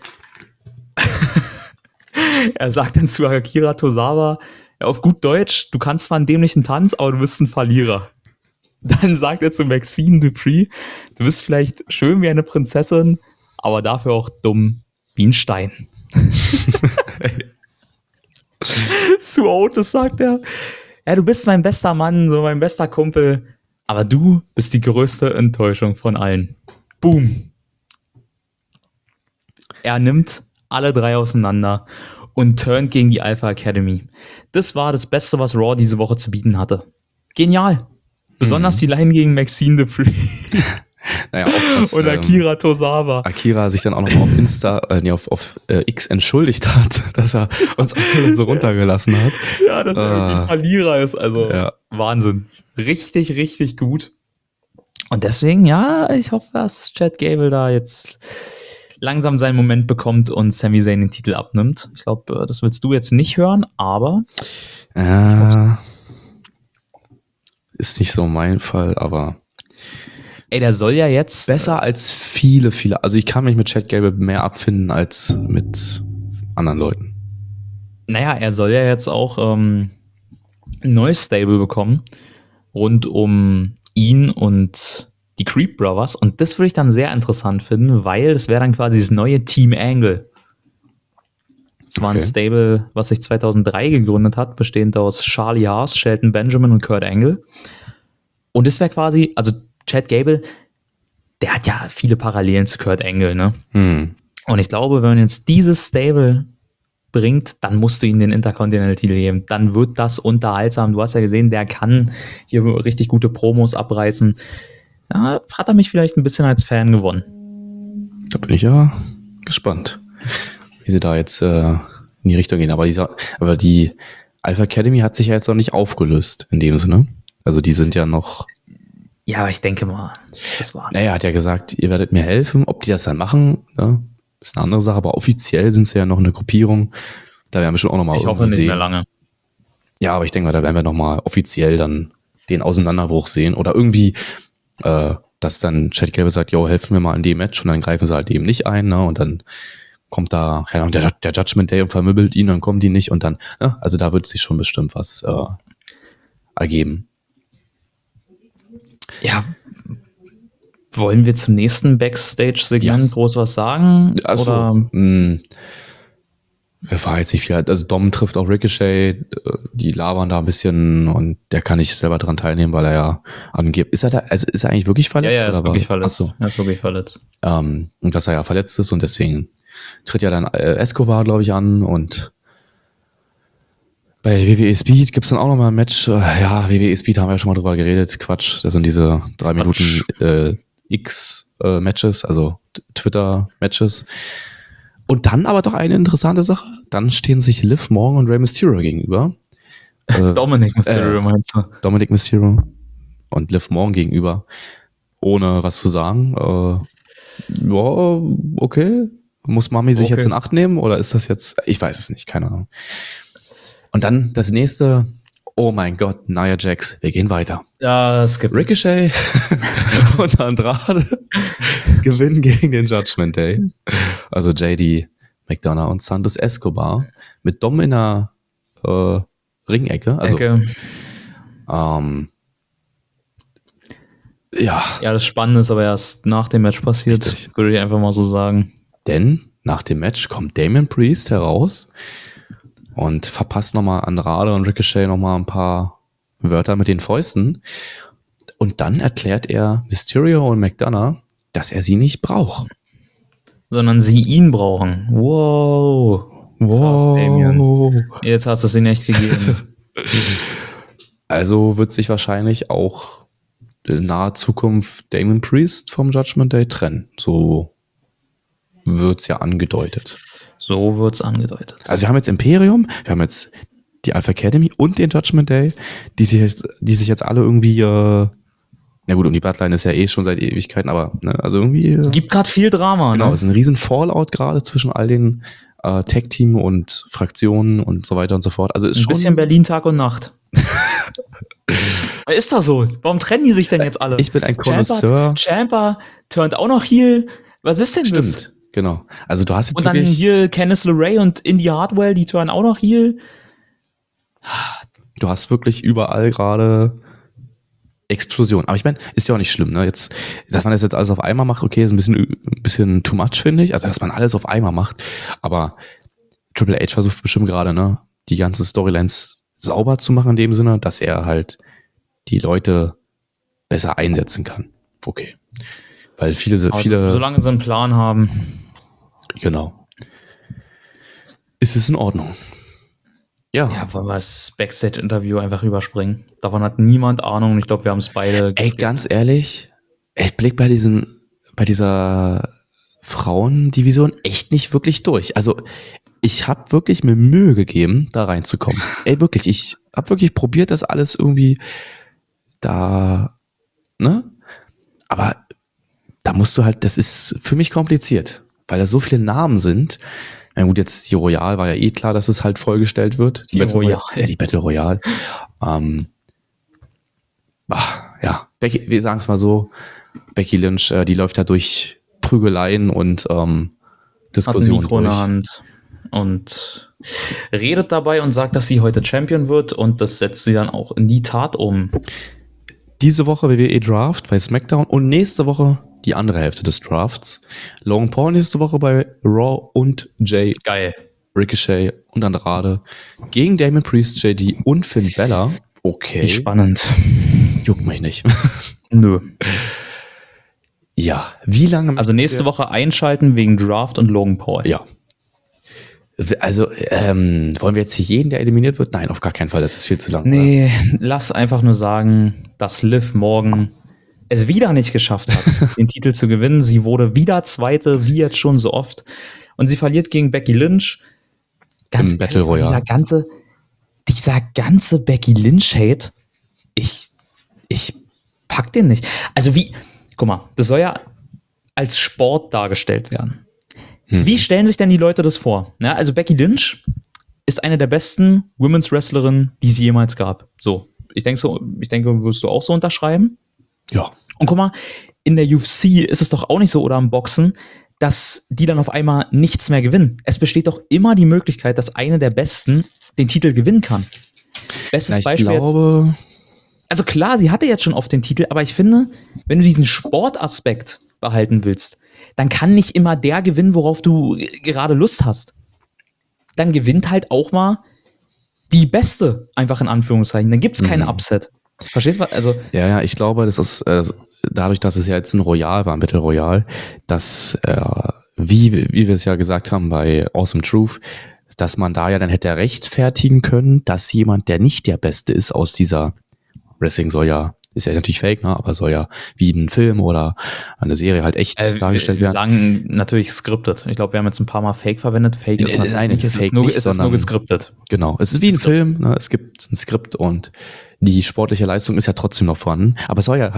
Er sagt dann zu Akira Tozawa, ja, auf gut Deutsch, du kannst zwar einen dämlichen Tanz, aber du bist ein Verlierer. Dann sagt er zu Maxine Dupree, du bist vielleicht schön wie eine Prinzessin, aber dafür auch dumm wie ein Stein. Zu Otis sagt er, ja, du bist mein bester Mann, so mein bester Kumpel, aber du bist die größte Enttäuschung von allen. Boom. Er nimmt alle drei auseinander und turnt gegen die Alpha Academy. Das war das Beste, was Raw diese Woche zu bieten hatte. Genial. Besonders mhm. die Line gegen Maxine Dupree. Naja, auch das, und Akira ähm, Tozawa. Akira sich dann auch noch mal auf Insta, äh, nee, auf, auf äh, X entschuldigt hat, dass er uns alle so runtergelassen hat. Ja, dass er äh, irgendwie Verlierer ist. Also ja. Wahnsinn. Richtig, richtig gut. Und deswegen, ja, ich hoffe, dass Chad Gable da jetzt langsam seinen Moment bekommt und Sami Zayn den Titel abnimmt. Ich glaube, das willst du jetzt nicht hören, aber äh, ist nicht so mein Fall, aber ey, der soll ja jetzt... Besser als viele, viele. Also ich kann mich mit Chad Gable mehr abfinden als mit anderen Leuten. Naja, er soll ja jetzt auch ähm, ein neues Stable bekommen. Rund um ihn und die Creep Brothers. Und das würde ich dann sehr interessant finden, weil das wäre dann quasi das neue Team Angle. Das war okay. Ein Stable, was sich zweitausenddrei gegründet hat, bestehend aus Charlie Haas, Shelton Benjamin und Kurt Angle. Und das wäre quasi... also Chad Gable, der hat ja viele Parallelen zu Kurt Angle, ne? Hm. Und ich glaube, wenn man jetzt dieses Stable bringt, dann musst du ihm den Intercontinental-Titel geben. Dann wird das unterhaltsam. Du hast ja gesehen, der kann hier richtig gute Promos abreißen. Ja, hat er mich vielleicht ein bisschen als Fan gewonnen. Da bin ich ja gespannt, wie sie da jetzt äh, in die Richtung gehen. Aber, dieser, aber die Alpha Academy hat sich ja jetzt noch nicht aufgelöst, in dem Sinne. Also die sind ja noch... Ja, aber ich denke mal, das war's. Naja, hat ja gesagt, ihr werdet mir helfen. Ob die das dann machen, ne, ist eine andere Sache. Aber offiziell sind sie ja noch eine Gruppierung. Da werden wir schon auch nochmal Ich hoffe nicht sehen. mehr lange. Ja, aber ich denke mal, da werden wir nochmal offiziell dann den Auseinanderbruch sehen. Oder irgendwie, äh, dass dann Chad Gable sagt, jo, helfen wir mal in dem Match. Und dann greifen sie halt eben nicht ein. Ne, und dann kommt da, keine Ahnung, der, der Judgment Day und vermöbelt ihn, dann kommen die nicht. Und dann, ne, also da wird sich schon bestimmt was äh, ergeben. Ja, wollen wir zum nächsten Backstage-Segment ja. groß was sagen? Also, oder? Mh, war jetzt nicht viel. Also Dom trifft auch Ricochet, die labern da ein bisschen und der kann nicht selber dran teilnehmen, weil er ja angeht. Ist er da, also ist er eigentlich wirklich verletzt? Ja, ja, er ist oder wirklich verletzt. So. Er ist wirklich verletzt. Ähm, und dass er ja verletzt ist und deswegen tritt ja dann äh, Escobar, glaube ich, an und bei W W E Speed gibt's dann auch nochmal ein Match. Ja, W W E Speed haben wir ja schon mal drüber geredet. Quatsch, das sind diese drei Quatsch. Minuten äh, X-Matches, äh, also Twitter-Matches. Und dann aber doch eine interessante Sache. Dann stehen sich Liv Morgan und Rey Mysterio gegenüber. Äh, Dominic Mysterio äh, meinst du? Dominic Mysterio und Liv Morgan gegenüber. ohne was zu sagen. Äh, ja, okay. Muss Mami sich Okay. jetzt in Acht nehmen oder ist das jetzt, ich weiß es nicht, keine Ahnung. Und dann das nächste, oh mein Gott, Nia Jax, wir gehen weiter. Ja, es gibt Ricochet und Andrade gewinnen gegen den Judgment Day. Also J D McDonough und Santos Escobar mit Dom in der äh, Ringecke. Also, Ecke. ähm, ja, Ja, das Spannende ist aber erst nach dem Match passiert, Richtig. würde ich einfach mal so sagen. denn nach dem Match kommt Damian Priest heraus und verpasst nochmal Andrade und Ricochet nochmal ein paar Wörter mit den Fäusten. Und dann erklärt er Mysterio und McDonough, dass er sie nicht braucht. Sondern sie ihn brauchen. Wow. Krass, Damian. Jetzt hast du es ihnen echt gegeben. Also wird sich wahrscheinlich auch in naher Zukunft Damon Priest vom Judgment Day trennen. So wird's ja angedeutet. So wird's angedeutet. Also wir haben jetzt Imperium, wir haben jetzt die Alpha Academy und den Judgment Day, die sich jetzt, die sich jetzt alle irgendwie, äh, na gut, und die Bloodline ist ja eh schon seit Ewigkeiten, aber ne, also irgendwie. Äh, Gibt gerade viel Drama, genau, ne? es ist ein riesen Fallout gerade zwischen all den äh, Tag-Team und Fraktionen und so weiter und so fort. Also ist Ein schon bisschen Berlin Tag und Nacht. Ist doch so. Warum trennen die sich denn jetzt alle? Ich bin ein Connoisseur. Ciampa turnt auch noch Heel. Was ist denn das? Stimmt, genau. Also du hast jetzt Und dann wirklich, hier Candice LeRae und Indy Hartwell, die turnen auch noch Heel. du hast wirklich überall gerade Explosion. Aber ich meine, ist ja auch nicht schlimm, ne? Jetzt, dass man das jetzt alles auf einmal macht, okay, ist ein bisschen, ein bisschen too much, finde ich. Also, dass man alles auf einmal macht. Aber Triple H versucht bestimmt gerade, ne, die ganzen Storylines sauber zu machen in dem Sinne, dass er halt die Leute besser einsetzen kann. Okay. Weil viele, Also, viele, solange sie einen Plan haben. genau. Ist es in Ordnung. Ja. Ja, wollen wir das Backstage-Interview einfach überspringen. Davon hat niemand Ahnung. Ich glaube, wir haben es beide Ey, geskippt. ganz ehrlich, ich blick bei diesen, bei dieser Frauendivision echt nicht wirklich durch. Also, ich habe wirklich mir Mühe gegeben, da reinzukommen. Ey, wirklich, ich habe wirklich probiert, das alles irgendwie da, ne? Aber da musst du halt, das ist für mich kompliziert, weil da so viele Namen sind. Na gut, jetzt die Royal war ja eh klar, dass es halt vollgestellt wird. Die Battle Royal. Ja, die Battle Royale. Ähm, ach, ja, Becky, wir sagen es mal so, Becky Lynch, äh, die läuft da durch Prügeleien und ähm, Hat ein Diskussionen Mikro in der durch. Hand und redet dabei und sagt, dass sie heute Champion wird und das setzt sie dann auch in die Tat um. Diese Woche W W E Draft bei SmackDown und nächste Woche die andere Hälfte des Drafts. Logan Paul nächste Woche bei Raw und Jay, Geil. Ricochet und Andrade gegen Damon Priest, J D und Finn Balor. Okay, Wie spannend. juckt mich nicht. Nö. Ja, wie lange? Also nächste Woche einschalten wegen Draft und Logan Paul. Ja. Also, ähm, wollen wir jetzt hier jeden, der eliminiert wird? Nein, auf gar keinen Fall, das ist viel zu lang. Nee, lass einfach nur sagen, dass Liv morgen es wieder nicht geschafft hat, den Titel zu gewinnen. Sie wurde wieder Zweite, wie jetzt schon so oft. Und sie verliert gegen Becky Lynch. Ganz Im Battle ehrlich, Royale. Dieser ganze, dieser ganze Becky Lynch-Hate, ich, ich pack den nicht. Also wie, guck mal, das soll ja als Sport dargestellt werden. Hm. Wie stellen sich denn die Leute das vor? Ja, also Becky Lynch ist eine der besten Women's Wrestlerinnen, die es jemals gab. So, ich denke so, ich denke, wirst du auch so unterschreiben? Ja. Und guck mal, in der U F C ist es doch auch nicht so oder im Boxen, dass die dann auf einmal nichts mehr gewinnen. Es besteht doch immer die Möglichkeit, dass eine der Besten den Titel gewinnen kann. Bestes Na, ich Beispiel jetzt. glaube, Also klar, sie hatte jetzt schon oft den Titel, aber ich finde, wenn du diesen Sportaspekt behalten willst, dann kann nicht immer der gewinnen, worauf du gerade Lust hast. Dann gewinnt halt auch mal die Beste, einfach in Anführungszeichen. Dann gibt's keine Mhm. Upset. Verstehst du? was? Also, ja, ja, ich glaube, das ist äh, dadurch, dass es ja jetzt ein Royal war, ein Battle Royale, dass, äh, wie, wie wir es ja gesagt haben bei Awesome Truth, dass man da ja dann hätte rechtfertigen können, dass jemand, der nicht der Beste ist aus dieser Wrestling soll ja, ist ja natürlich fake, ne, aber soll ja wie ein Film oder eine Serie halt echt äh, dargestellt wir werden. sagen natürlich scripted. Ich glaube, wir haben jetzt ein paar Mal Fake verwendet. Fake ist Nein, natürlich nein, nicht. Es Fake ist nur, nicht, es ist nur sondern- gescriptet. Genau, es ist wie ein Skript. Film, ne? Es gibt ein Skript und die sportliche Leistung ist ja trotzdem noch vorhanden, aber es soll ja halt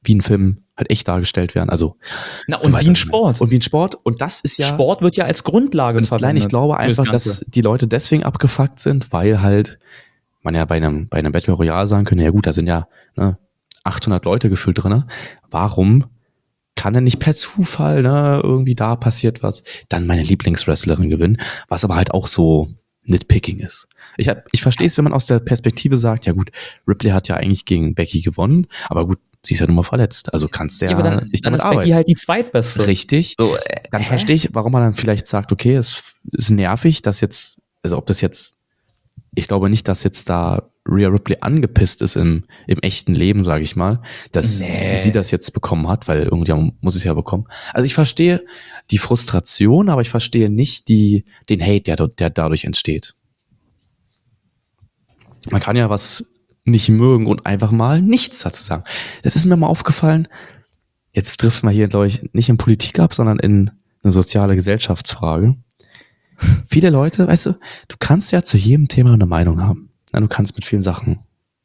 wie ein Film halt echt dargestellt werden. Also, Na, und wie ein Sport. Und wie ein Sport. Und das ist ja. Sport wird ja als Grundlage verwendet. Nein, ich glaube einfach, dass die Leute deswegen abgefuckt sind, weil halt man ja bei einem, bei einem Battle Royale sagen könnte, ja gut, da sind ja ne, achthundert Leute gefühlt drin. Warum kann denn nicht per Zufall, ne, irgendwie da passiert was, dann meine Lieblingswrestlerin gewinnen, was aber halt auch so Nitpicking ist. Ich, hab, ich verstehe es, wenn man aus der Perspektive sagt, ja gut, Ripley hat ja eigentlich gegen Becky gewonnen, aber gut, sie ist ja nun mal verletzt, also kannst du ja, ja aber dann, nicht dann damit ist arbeiten. Becky halt die zweitbeste. Richtig. So, äh, dann hä? verstehe ich, warum man dann vielleicht sagt, okay, es ist nervig, dass jetzt, also ob das jetzt, ich glaube nicht, dass jetzt da Rhea Ripley angepisst ist im, im echten Leben, sage ich mal, dass Nee. sie das jetzt bekommen hat, weil irgendjemand muss es ja bekommen. Also ich verstehe die Frustration, aber ich verstehe nicht die, den Hate, der, der dadurch entsteht. Man kann ja was nicht mögen und einfach mal nichts dazu sagen. Das ist mir mal aufgefallen, jetzt trifft man hier, glaube ich, nicht in Politik ab, sondern in eine soziale Gesellschaftsfrage. Viele Leute, weißt du, du kannst ja zu jedem Thema eine Meinung haben. Du kannst mit vielen Sachen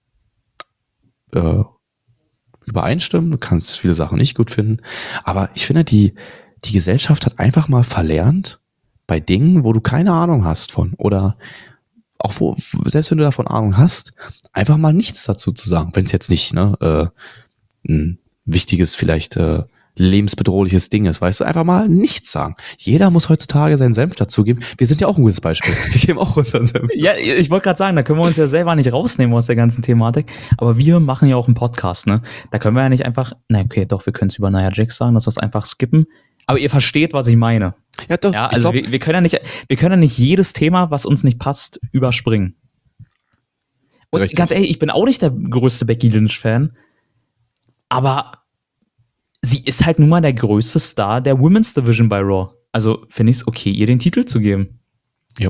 äh, übereinstimmen, du kannst viele Sachen nicht gut finden, aber ich finde, die, die Gesellschaft hat einfach mal verlernt, bei Dingen, wo du keine Ahnung hast von, oder auch wo, selbst wenn du davon Ahnung hast, einfach mal nichts dazu zu sagen, wenn es jetzt nicht ne, äh, ein wichtiges, vielleicht äh, lebensbedrohliches Ding ist, weißt du, einfach mal nichts sagen. Jeder muss heutzutage seinen Senf dazugeben. Wir sind ja auch ein gutes Beispiel. Wir geben auch unseren Senf. Ja, ich wollte gerade sagen, da können wir uns ja selber nicht rausnehmen aus der ganzen Thematik, aber wir machen ja auch einen Podcast, ne? Da können wir ja nicht einfach, na okay, doch, wir können es über Nia Jax sagen, dass wir es einfach skippen, aber ihr versteht, was ich meine. Ja, doch. Ja, also ich glaub, wir, wir können ja nicht, wir können ja nicht jedes Thema, was uns nicht passt, überspringen. Und Richtig. ganz ehrlich, ich bin auch nicht der größte Becky Lynch-Fan, aber sie ist halt nun mal der größte Star der Women's Division bei Raw. Also finde ich es okay, ihr den Titel zu geben. Ja.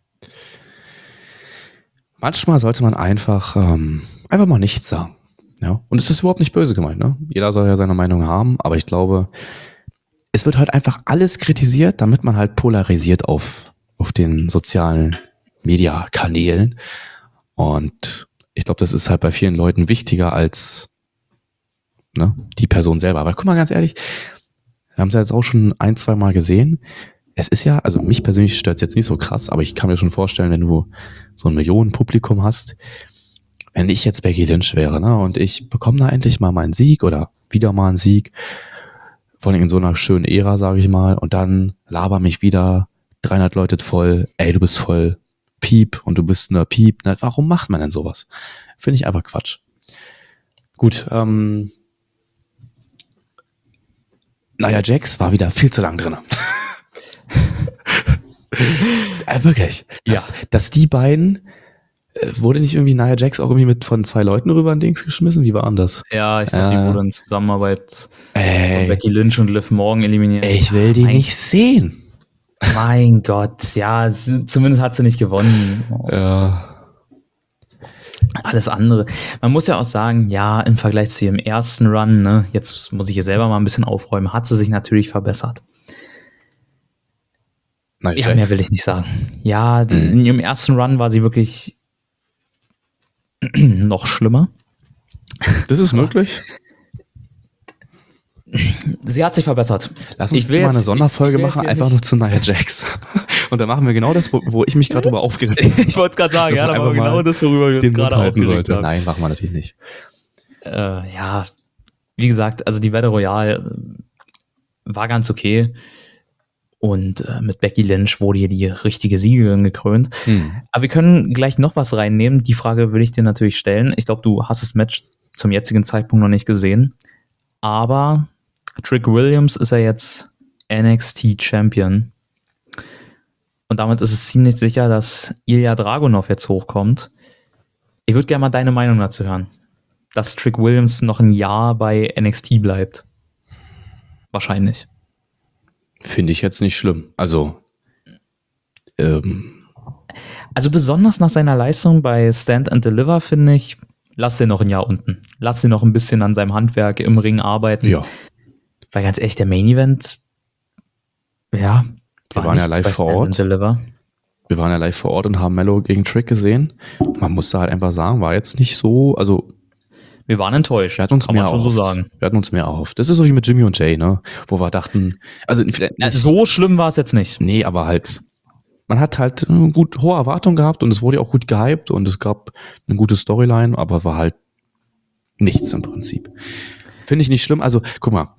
Manchmal sollte man einfach, ähm, einfach mal nichts sagen. Ja. Und es ist überhaupt nicht böse gemeint, ne? Jeder soll ja seine Meinung haben, aber ich glaube, es wird halt einfach alles kritisiert, damit man halt polarisiert auf, auf den sozialen Media-Kanälen. Und ich glaube, das ist halt bei vielen Leuten wichtiger als ne, die Person selber. Aber guck mal ganz ehrlich, wir haben es ja jetzt auch schon ein, zwei Mal gesehen. Es ist ja, also mich persönlich stört es jetzt nicht so krass, aber ich kann mir schon vorstellen, wenn du so ein Millionenpublikum hast, wenn ich jetzt Becky Lynch wäre, ne, und ich bekomme da endlich mal meinen Sieg oder wieder mal einen Sieg, vor allem in so einer schönen Ära, sage ich mal, und dann laber mich wieder dreihundert Leute voll, ey, du bist voll Piep und du bist eine Piep. Ne? Warum macht man denn sowas? Finde ich einfach Quatsch. Gut, ähm, Nia Jax war wieder viel zu lang drin. äh, wirklich. Dass, Ja. dass die beiden, äh, wurde nicht irgendwie Nia Jax auch irgendwie mit von zwei Leuten rüber ein Dings geschmissen? Wie war denn das? Ja, ich glaube, Äh, die wurde in Zusammenarbeit von Ey, Becky Lynch und Liv Morgan eliminiert. ich will die Mein- nicht sehen. Mein Gott, ja, sie- zumindest hat sie nicht gewonnen. Ja. Alles andere. Man muss ja auch sagen, ja, im Vergleich zu ihrem ersten Run, ne, jetzt muss ich hier selber mal ein bisschen aufräumen, hat sie sich natürlich verbessert. Nia Ja, Jax. mehr will ich nicht sagen. Ja, d- Mhm. in ihrem ersten Run war sie wirklich noch schlimmer. Das ist möglich. Sie hat sich verbessert. Lass uns Ich will mal eine jetzt- Sonderfolge ich will machen, jetzt hier einfach nicht- nur zu Nia Jax. Und dann machen wir genau das, wo, wo ich mich gerade drüber aufgeregt habe. Ich wollte gerade sagen, Dass ja, man da war einfach genau mal das, worüber wir uns den Mund gerade halten aufgeregt sollte. haben. Nein, machen wir natürlich nicht. Äh, ja, wie gesagt, also die Battle Royale äh, war ganz okay. Und äh, mit Becky Lynch wurde hier die richtige Siegerin gekrönt. Hm. Aber wir können gleich noch was reinnehmen. Die Frage würde ich dir natürlich stellen. Ich glaube, du hast das Match zum jetzigen Zeitpunkt noch nicht gesehen. Aber Trick Williams ist ja jetzt N X T Champion. Und damit ist es ziemlich sicher, dass Ilya Dragunov jetzt hochkommt. Ich würde gerne mal deine Meinung dazu hören. Dass Trick Williams noch ein Jahr bei N X T bleibt. Wahrscheinlich. Finde ich jetzt nicht schlimm. Also, ähm, Also besonders nach seiner Leistung bei Stand and Deliver, finde ich, lass den noch ein Jahr unten. Lass den noch ein bisschen an seinem Handwerk im Ring arbeiten. ja. Weil ganz ehrlich, der Main Event, ja, Wir waren ja nichts live bei vor Stand Ort. and Deliver. Wir waren ja live vor Ort und haben Mello gegen Trick gesehen. Man musste halt einfach sagen, war jetzt nicht so, also Wir waren enttäuscht. Wir hatten uns kann mehr man schon erhofft. so sagen. Wir hatten uns mehr erhofft. Das ist so wie mit Jimmy und Jay, ne? Wo wir dachten, also vielleicht Ja, so schlimm war es jetzt nicht. nee, aber halt, man hat halt äh, gut hohe Erwartungen gehabt und es wurde ja auch gut gehypt und es gab eine gute Storyline, aber war halt nichts im Prinzip. Finde ich nicht schlimm. Also, guck mal,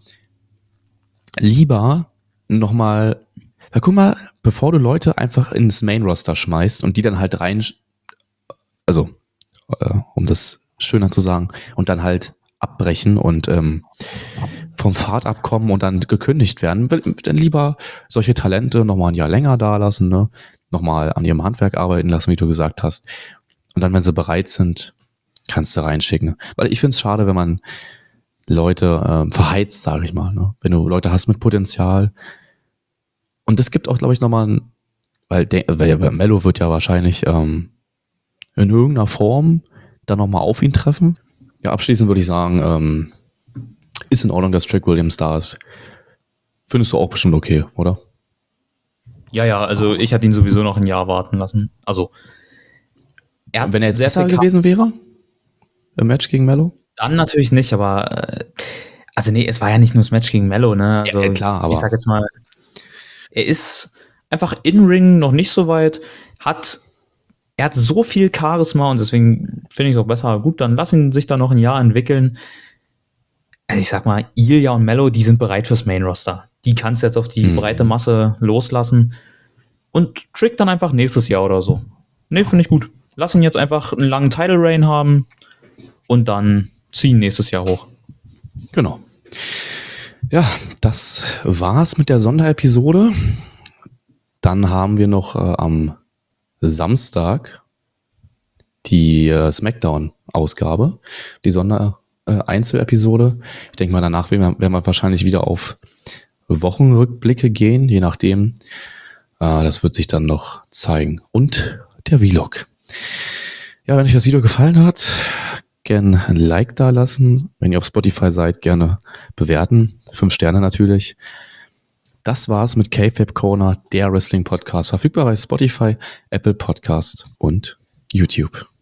lieber nochmal, ja, guck mal, bevor du Leute einfach ins Main-Roster schmeißt und die dann halt rein, also, äh, um das schöner zu sagen, und dann halt abbrechen und ähm, vom Pfad abkommen und dann gekündigt werden, dann lieber solche Talente nochmal ein Jahr länger da lassen, ne? Nochmal an ihrem Handwerk arbeiten lassen, wie du gesagt hast. Und dann, wenn sie bereit sind, kannst du reinschicken. Weil ich finde es schade, wenn man Leute ähm, verheizt, sage ich mal. Ne? Wenn du Leute hast mit Potenzial. Und es gibt auch, glaube ich, nochmal ein, weil, de, weil Mello wird ja wahrscheinlich ähm, in irgendeiner Form dann nochmal auf ihn treffen. Ja, abschließend würde ich sagen, ähm, ist in Ordnung, dass Trick Williams da ist. Findest du auch bestimmt okay, oder? Ja, ja, also ich hätte ihn sowieso noch ein Jahr warten lassen. Also, er Und wenn er jetzt sehr besser viel gewesen wäre im Match gegen Mello? Dann natürlich nicht, aber äh, also nee, es war ja nicht nur das Match gegen Mello, ne? Also, Ja, klar, aber ich sag jetzt mal, er ist einfach in-Ring noch nicht so weit, hat er hat so viel Charisma und deswegen finde ich es auch besser. Gut, dann lass ihn sich da noch ein Jahr entwickeln. Also ich sag mal, Ilja und Mello, die sind bereit fürs Main-Roster. Die kannst du jetzt auf die Mhm. breite Masse loslassen und Trick dann einfach nächstes Jahr oder so. Nee, finde ich gut. Lass ihn jetzt einfach einen langen Title-Reign haben und dann ziehen nächstes Jahr hoch. Genau. Ja, das war's mit der Sonderepisode. Dann haben wir noch äh, am Samstag die äh, Smackdown-Ausgabe, die Sonder-Einzelepisode. Ich denke mal, danach werden wir, werden wir wahrscheinlich wieder auf Wochenrückblicke gehen, je nachdem. Äh, das wird sich dann noch zeigen. Und der Vlog. Ja, wenn euch das Video gefallen hat, gerne ein Like da lassen. Wenn ihr auf Spotify seid, gerne bewerten. Fünf Sterne natürlich. Das war's mit K-Fab Corner, der Wrestling-Podcast. Verfügbar bei Spotify, Apple Podcast und YouTube.